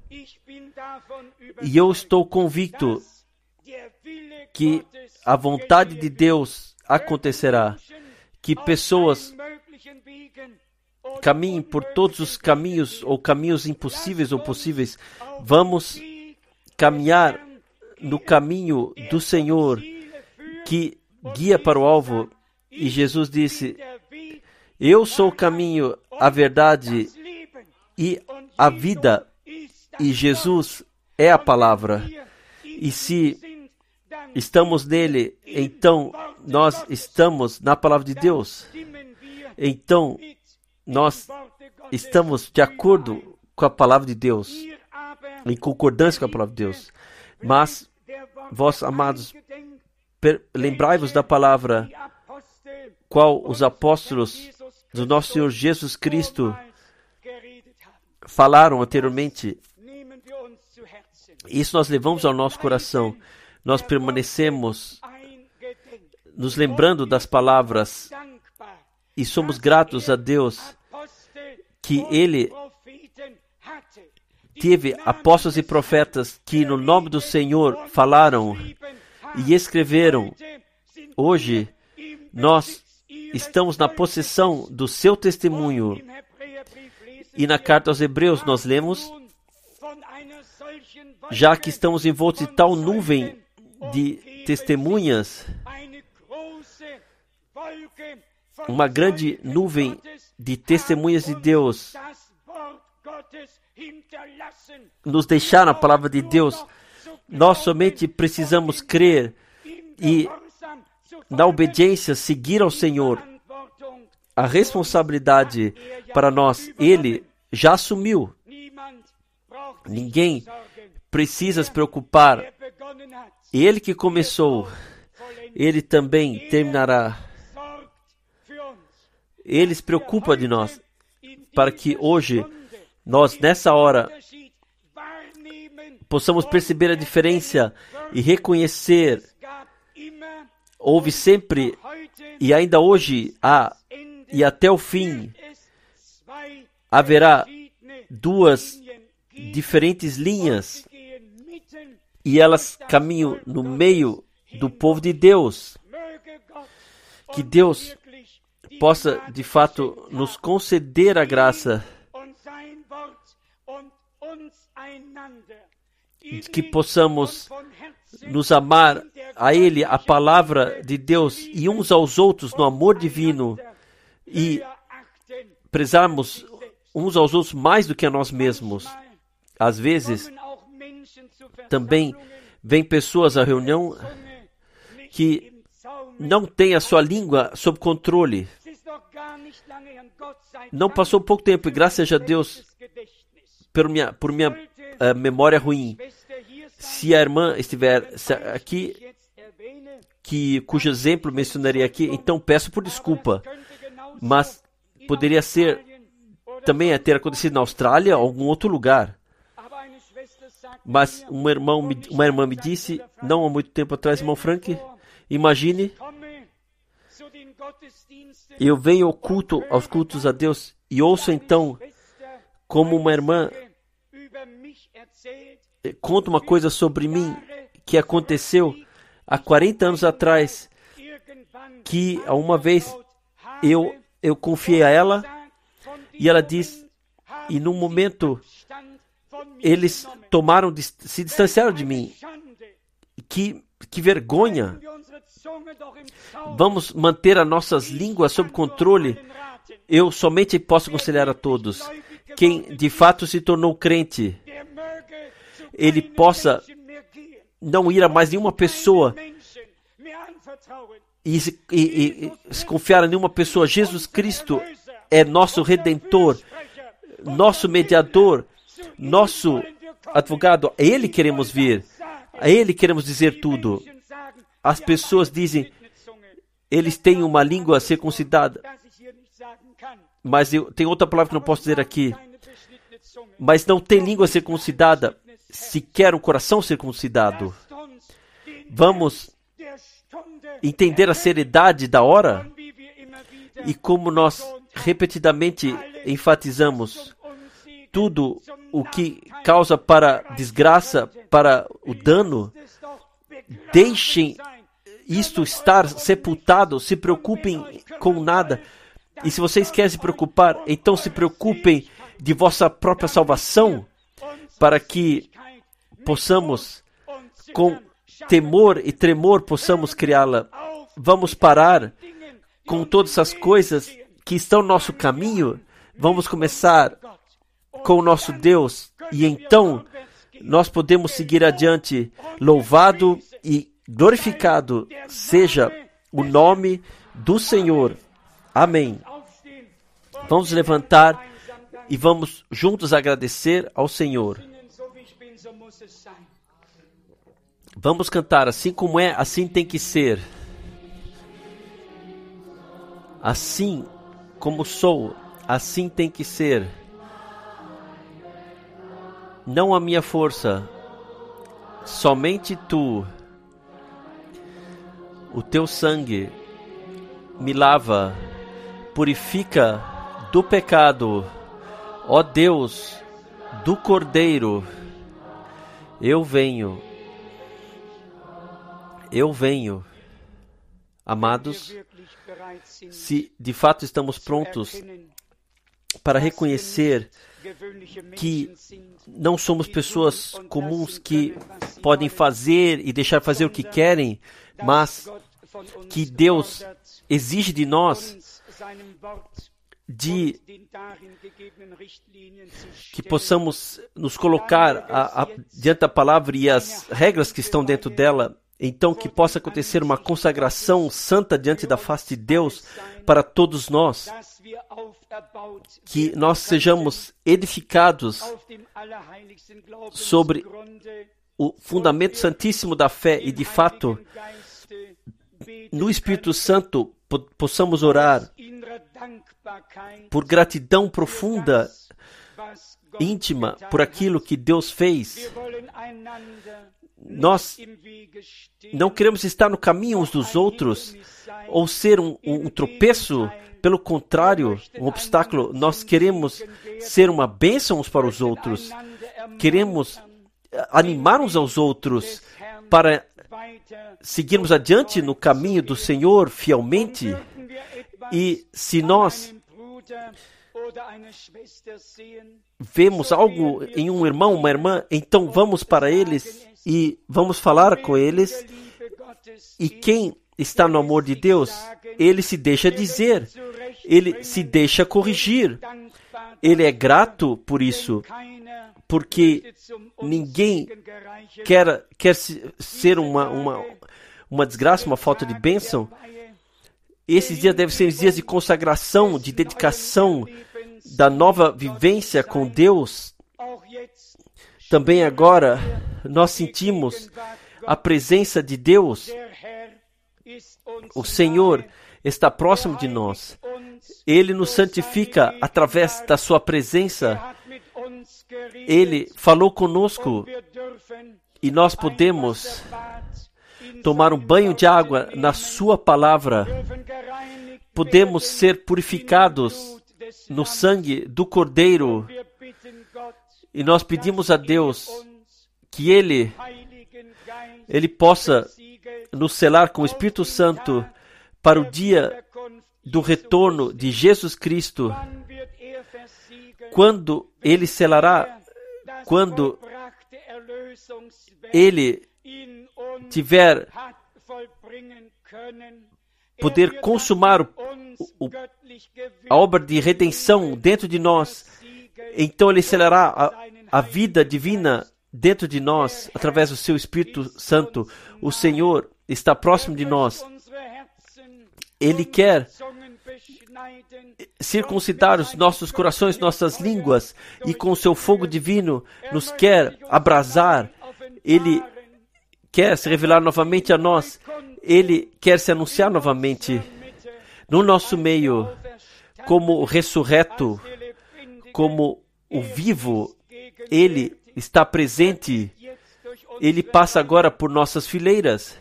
E eu estou convicto que a vontade de Deus acontecerá, que pessoas caminhem por todos os caminhos, ou caminhos impossíveis ou possíveis. Vamos caminhar no caminho do Senhor, que guia para o alvo. E Jesus disse: eu sou o caminho, a verdade e a vida. E Jesus é a palavra. E se estamos nele, então nós estamos na palavra de Deus. Então nós estamos de acordo com a palavra de Deus, em concordância com a palavra de Deus. Mas, vós, amados, lembrai-vos da palavra qual os apóstolos do nosso Senhor Jesus Cristo falaram anteriormente. Isso nós levamos ao nosso coração. Nós permanecemos nos lembrando das palavras e somos gratos a Deus que Ele teve apóstolos e profetas que no nome do Senhor falaram e escreveram. Hoje nós estamos na possessão do seu testemunho. E na carta aos Hebreus nós lemos: já que estamos envoltos em tal nuvem de testemunhas, uma grande nuvem de testemunhas de Deus, nos deixaram a palavra de Deus. Nós somente precisamos crer e, na obediência, seguir ao Senhor. A responsabilidade para nós, Ele já assumiu. Ninguém precisa se preocupar. Ele que começou, Ele também terminará. Ele se preocupa de nós, para que hoje, nós, nessa hora, possamos perceber a diferença e reconhecer. Houve sempre, e ainda hoje há, e até o fim, haverá duas diferentes linhas, e elas caminham no meio do povo de Deus. Que Deus possa, de fato, nos conceder a graça, que possamos nos amar a Ele, a palavra de Deus, e uns aos outros no amor divino, e prezarmos uns aos outros mais do que a nós mesmos. Às vezes, também vêm pessoas à reunião que não têm a sua língua sob controle. Não passou pouco tempo, e graças a Deus, por minha memória ruim. Se a irmã estiver aqui, cujo exemplo mencionaria aqui, então peço por desculpa. Mas poderia ser também ter acontecido na Austrália ou algum outro lugar. Mas uma irmã me disse, não há muito tempo atrás, irmão Frank, imagine, eu venho aos cultos a Deus e ouço então como uma irmã conta uma coisa sobre mim que aconteceu há 40 anos atrás, que uma vez eu confiei a ela, e ela diz, e num momento eles se distanciaram de mim. Que vergonha! Vamos manter as nossas línguas sob controle. Eu somente posso aconselhar a todos. Quem de fato se tornou crente, ele possa não ir a mais nenhuma pessoa e se confiar em nenhuma pessoa. Jesus Cristo é nosso Redentor, nosso mediador, nosso advogado. A Ele queremos vir, a Ele queremos dizer tudo. As pessoas dizem, eles têm uma língua circuncidada, mas tem outra palavra que não posso dizer aqui. Mas não tem língua circuncidada, sequer um coração circuncidado. Vamos entender a seriedade da hora, e como nós repetidamente enfatizamos, tudo o que causa para desgraça, para o dano, deixem isto estar sepultado, se preocupem com nada. E se vocês querem se preocupar, então se preocupem de vossa própria salvação, para que possamos, com temor e tremor, possamos criá-la. Vamos parar com todas as coisas que estão no nosso caminho. Vamos começar com o nosso Deus, e então nós podemos seguir adiante. Louvado e glorificado seja o nome do Senhor. Amém. Vamos levantar e vamos juntos agradecer ao Senhor. Vamos cantar: assim como é, assim tem que ser. Assim como sou, assim tem que ser. Não a minha força, somente tu. O teu sangue me lava, purifica do pecado. Ó Deus do Cordeiro, eu venho. Amados, se de fato estamos prontos para reconhecer que não somos pessoas comuns que podem fazer e deixar fazer o que querem, mas que Deus exige de nós que possamos nos colocar diante da palavra e as regras que estão dentro dela. Então, que possa acontecer uma consagração santa diante da face de Deus para todos nós. Que nós sejamos edificados sobre o fundamento santíssimo da fé e, de fato, no Espírito Santo, possamos orar por gratidão profunda, íntima, por aquilo que Deus fez. Nós não queremos estar no caminho uns dos outros ou ser um tropeço, pelo contrário, um obstáculo. Nós queremos ser uma bênção uns para os outros. Queremos animar uns aos outros para seguirmos adiante no caminho do Senhor fielmente. E se nós vemos algo em um irmão, uma irmã, então vamos para eles e vamos falar com eles. E quem está no amor de Deus, ele se deixa dizer, ele se deixa corrigir. Ele é grato por isso, porque ninguém quer ser uma desgraça, uma falta de bênção. Esses dias devem ser dias de consagração, de dedicação, da nova vivência com Deus. Também agora nós sentimos a presença de Deus. O Senhor está próximo de nós. Ele nos santifica através da sua presença. Ele falou conosco e nós podemos tomar um banho de água na sua palavra. Podemos ser purificados no sangue do Cordeiro. E nós pedimos a Deus que Ele possa nos selar com o Espírito Santo para o dia do retorno de Jesus Cristo. Quando Ele selará, quando Ele tiver poder consumar a obra de redenção dentro de nós, então Ele selará a vida divina dentro de nós, através do seu Espírito Santo. O Senhor está próximo de nós. Ele quer circuncidar os nossos corações, nossas línguas, e com o seu fogo divino nos quer abrasar. Ele quer se revelar novamente a nós. Ele quer se anunciar novamente no nosso meio, como o ressurreto, como o vivo. Ele está presente. Ele passa agora por nossas fileiras.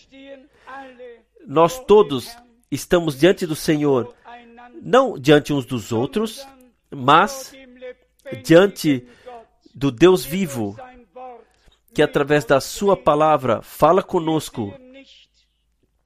Nós todos estamos diante do Senhor, não diante uns dos outros, mas diante do Deus vivo, que através da sua palavra fala conosco.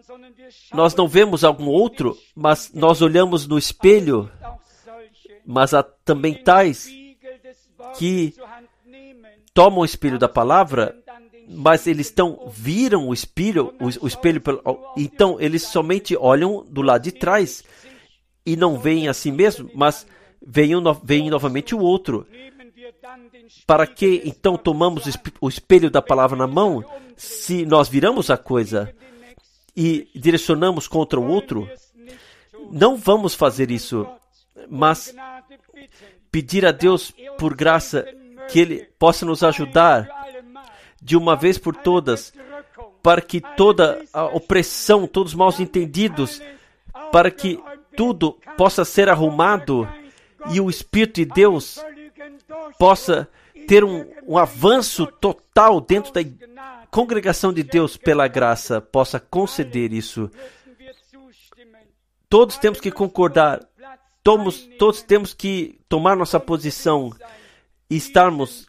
nós não vemos algum outro, mas nós olhamos no espelho, mas há também tais que tomam o espelho da palavra, mas eles viram o espelho, então eles somente olham do lado de trás e não veem a si mesmo, mas veem novamente o outro. Para que então tomamos o espelho da palavra na mão, se nós viramos a coisa e direcionamos contra o outro? Não vamos fazer isso, mas pedir a Deus por graça que Ele possa nos ajudar de uma vez por todas, para que toda a opressão, todos os mal entendidos, para que tudo possa ser arrumado e o Espírito de Deus possa ter um avanço total dentro da congregação de Deus pela graça, possa conceder isso. Todos temos que concordar, todos temos que tomar nossa posição e estarmos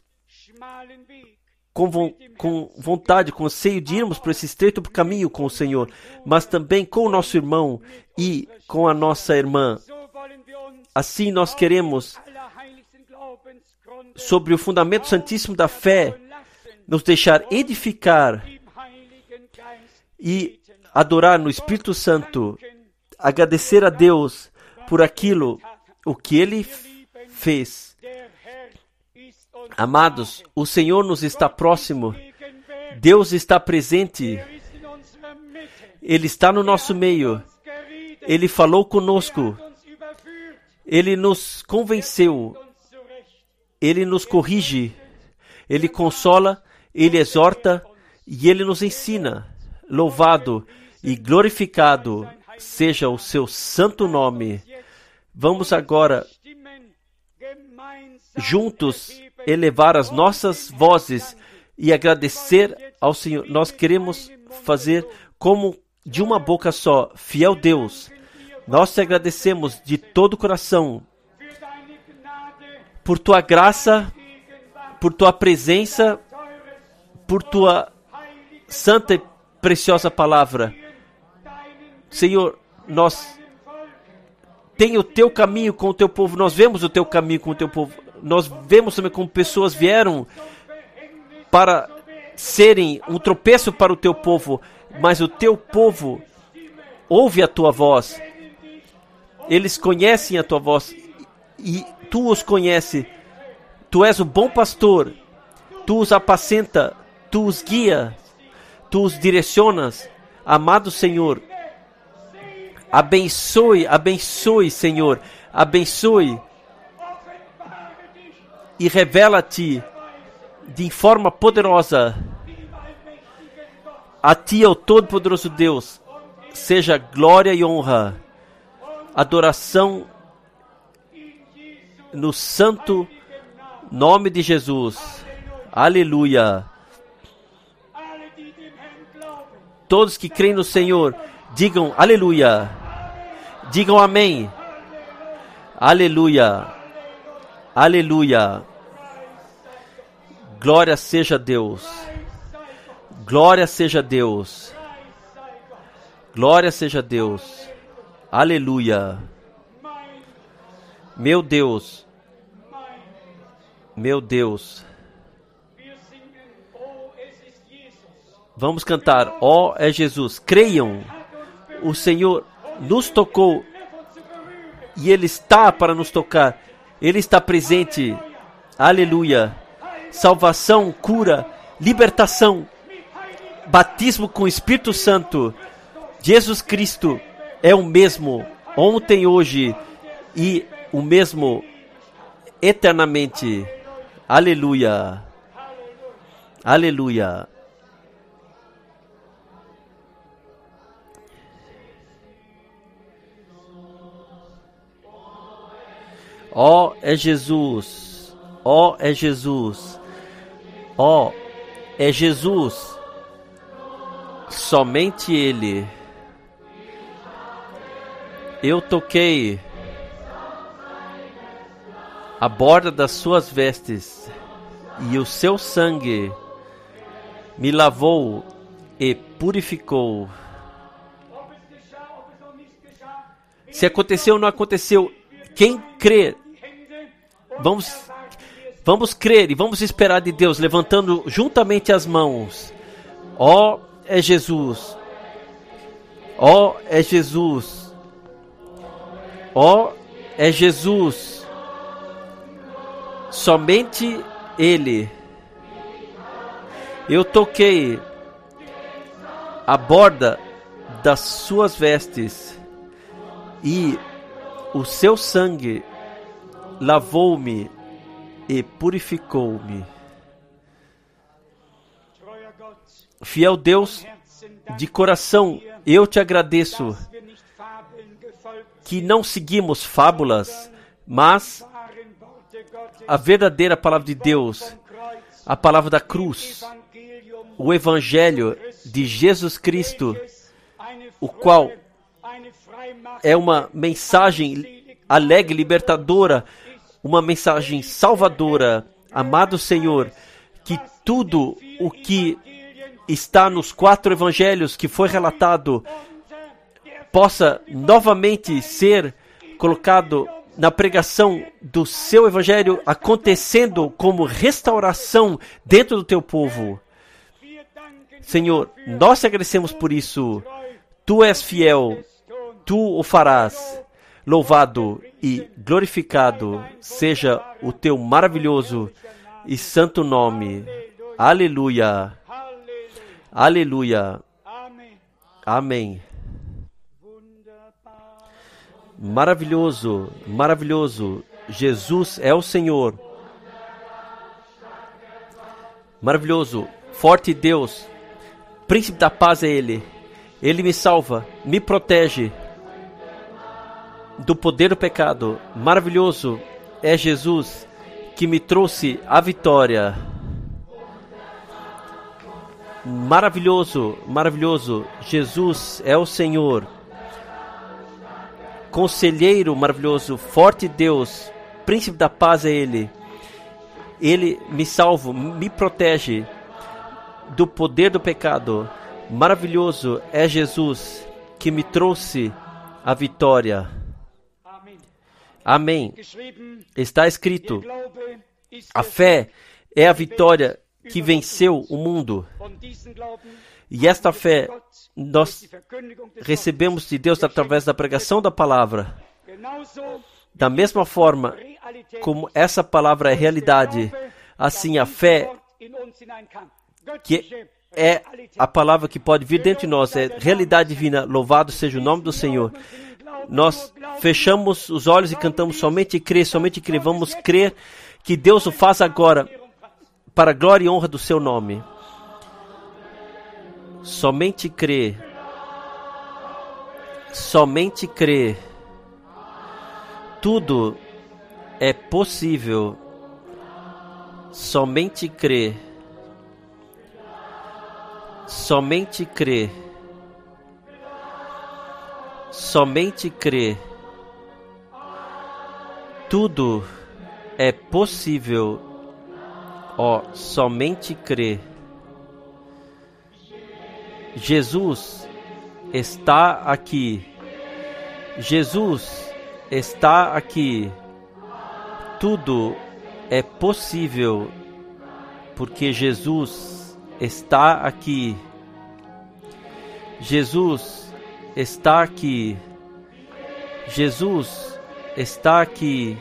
com vontade, com anseio de irmos por esse estreito caminho com o Senhor, mas também com o nosso irmão e com a nossa irmã. Assim nós queremos, sobre o fundamento santíssimo da fé, nos deixar edificar e adorar no Espírito Santo, agradecer a Deus por aquilo, o que Ele fez. Amados, o Senhor nos está próximo, Deus está presente, Ele está no nosso meio, Ele falou conosco, Ele nos convenceu, Ele nos corrige, Ele consola, Ele exorta e Ele nos ensina. Louvado e glorificado seja o seu santo nome. Vamos agora juntos elevar as nossas vozes e agradecer ao Senhor. Nós queremos fazer como de uma boca só. Fiel Deus, nós te agradecemos de todo o coração por tua graça, por tua presença, por tua santa e preciosa palavra. Senhor, nós tem o teu caminho com o teu povo, nós vemos o teu caminho com o teu povo, nós vemos também como pessoas vieram para serem um tropeço para o teu povo, mas o teu povo ouve a tua voz, eles conhecem a tua voz e tu os conheces, tu és o bom pastor, tu os apacenta, tu os guia, tu os direcionas. Amado Senhor, abençoe, abençoe, Senhor, abençoe e revela-te de forma poderosa. A ti, ao Todo-Poderoso Deus, seja glória e honra, adoração no santo nome de Jesus. Aleluia. Todos que creem no Senhor, digam aleluia. Digam amém. Aleluia. Aleluia. Glória seja a Deus. Glória seja a Deus. Glória seja a Deus. Aleluia. Meu Deus. Meu Deus. Vamos cantar, ó é Jesus. Creiam, o Senhor nos tocou e Ele está para nos tocar. Ele está presente. Aleluia. Salvação, cura, libertação, batismo com o Espírito Santo. Jesus Cristo é o mesmo ontem, hoje e o mesmo eternamente. Aleluia. Aleluia. Ó é Jesus, ó é Jesus, ó é Jesus, somente Ele. Eu toquei a borda das suas vestes e o seu sangue me lavou e purificou. Se aconteceu ou não aconteceu, quem crê, vamos crer e vamos esperar de Deus, levantando juntamente as mãos. Ó, é Jesus. Ó, é Jesus. Ó, é Jesus. Somente Ele. Eu toquei a borda das suas vestes e o seu sangue lavou-me e purificou-me. Fiel Deus, de coração, eu te agradeço que não seguimos fábulas, mas a verdadeira palavra de Deus, a palavra da cruz, o Evangelho de Jesus Cristo, o qual é uma mensagem alegre, libertadora, uma mensagem salvadora. Amado Senhor, que tudo o que está nos 4 evangelhos que foi relatado possa novamente ser colocado na pregação do seu evangelho, acontecendo como restauração dentro do teu povo. Senhor, nós te agradecemos por isso. Tu és fiel, tu o farás. Louvado e glorificado seja o teu maravilhoso e santo nome. Aleluia. Aleluia. Amém. Maravilhoso, maravilhoso. Jesus é o Senhor. Maravilhoso, forte Deus. Príncipe da paz é Ele. Ele me salva, me protege do poder do pecado. Maravilhoso é Jesus que me trouxe a vitória. Maravilhoso, maravilhoso. Jesus é o Senhor. Conselheiro maravilhoso, forte Deus, príncipe da paz é Ele. Ele me salva, me protege do poder do pecado. Maravilhoso é Jesus que me trouxe a vitória. Amém. Está escrito: a fé é a vitória que venceu o mundo. E esta fé nós recebemos de Deus através da pregação da palavra. Da mesma forma como essa palavra é realidade, assim a fé, que é a palavra que pode vir dentro de nós, é realidade divina. Louvado seja o nome do Senhor. Nós fechamos os olhos e cantamos somente crer, somente crer. Vamos crer que Deus o faz agora para a glória e honra do seu nome. Somente crer. Somente crer. Tudo é possível. Somente crer. Somente crer. Somente crer. Tudo é possível. Ó, somente crer. Jesus está aqui. Jesus está aqui. Tudo é possível porque Jesus está aqui. Jesus está aqui. Jesus está aqui.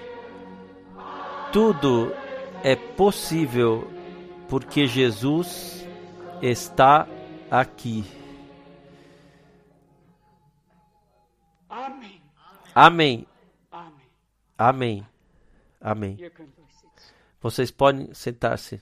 Tudo é possível porque Jesus está aqui. Amém. Amém. Amém. Vocês podem sentar-se.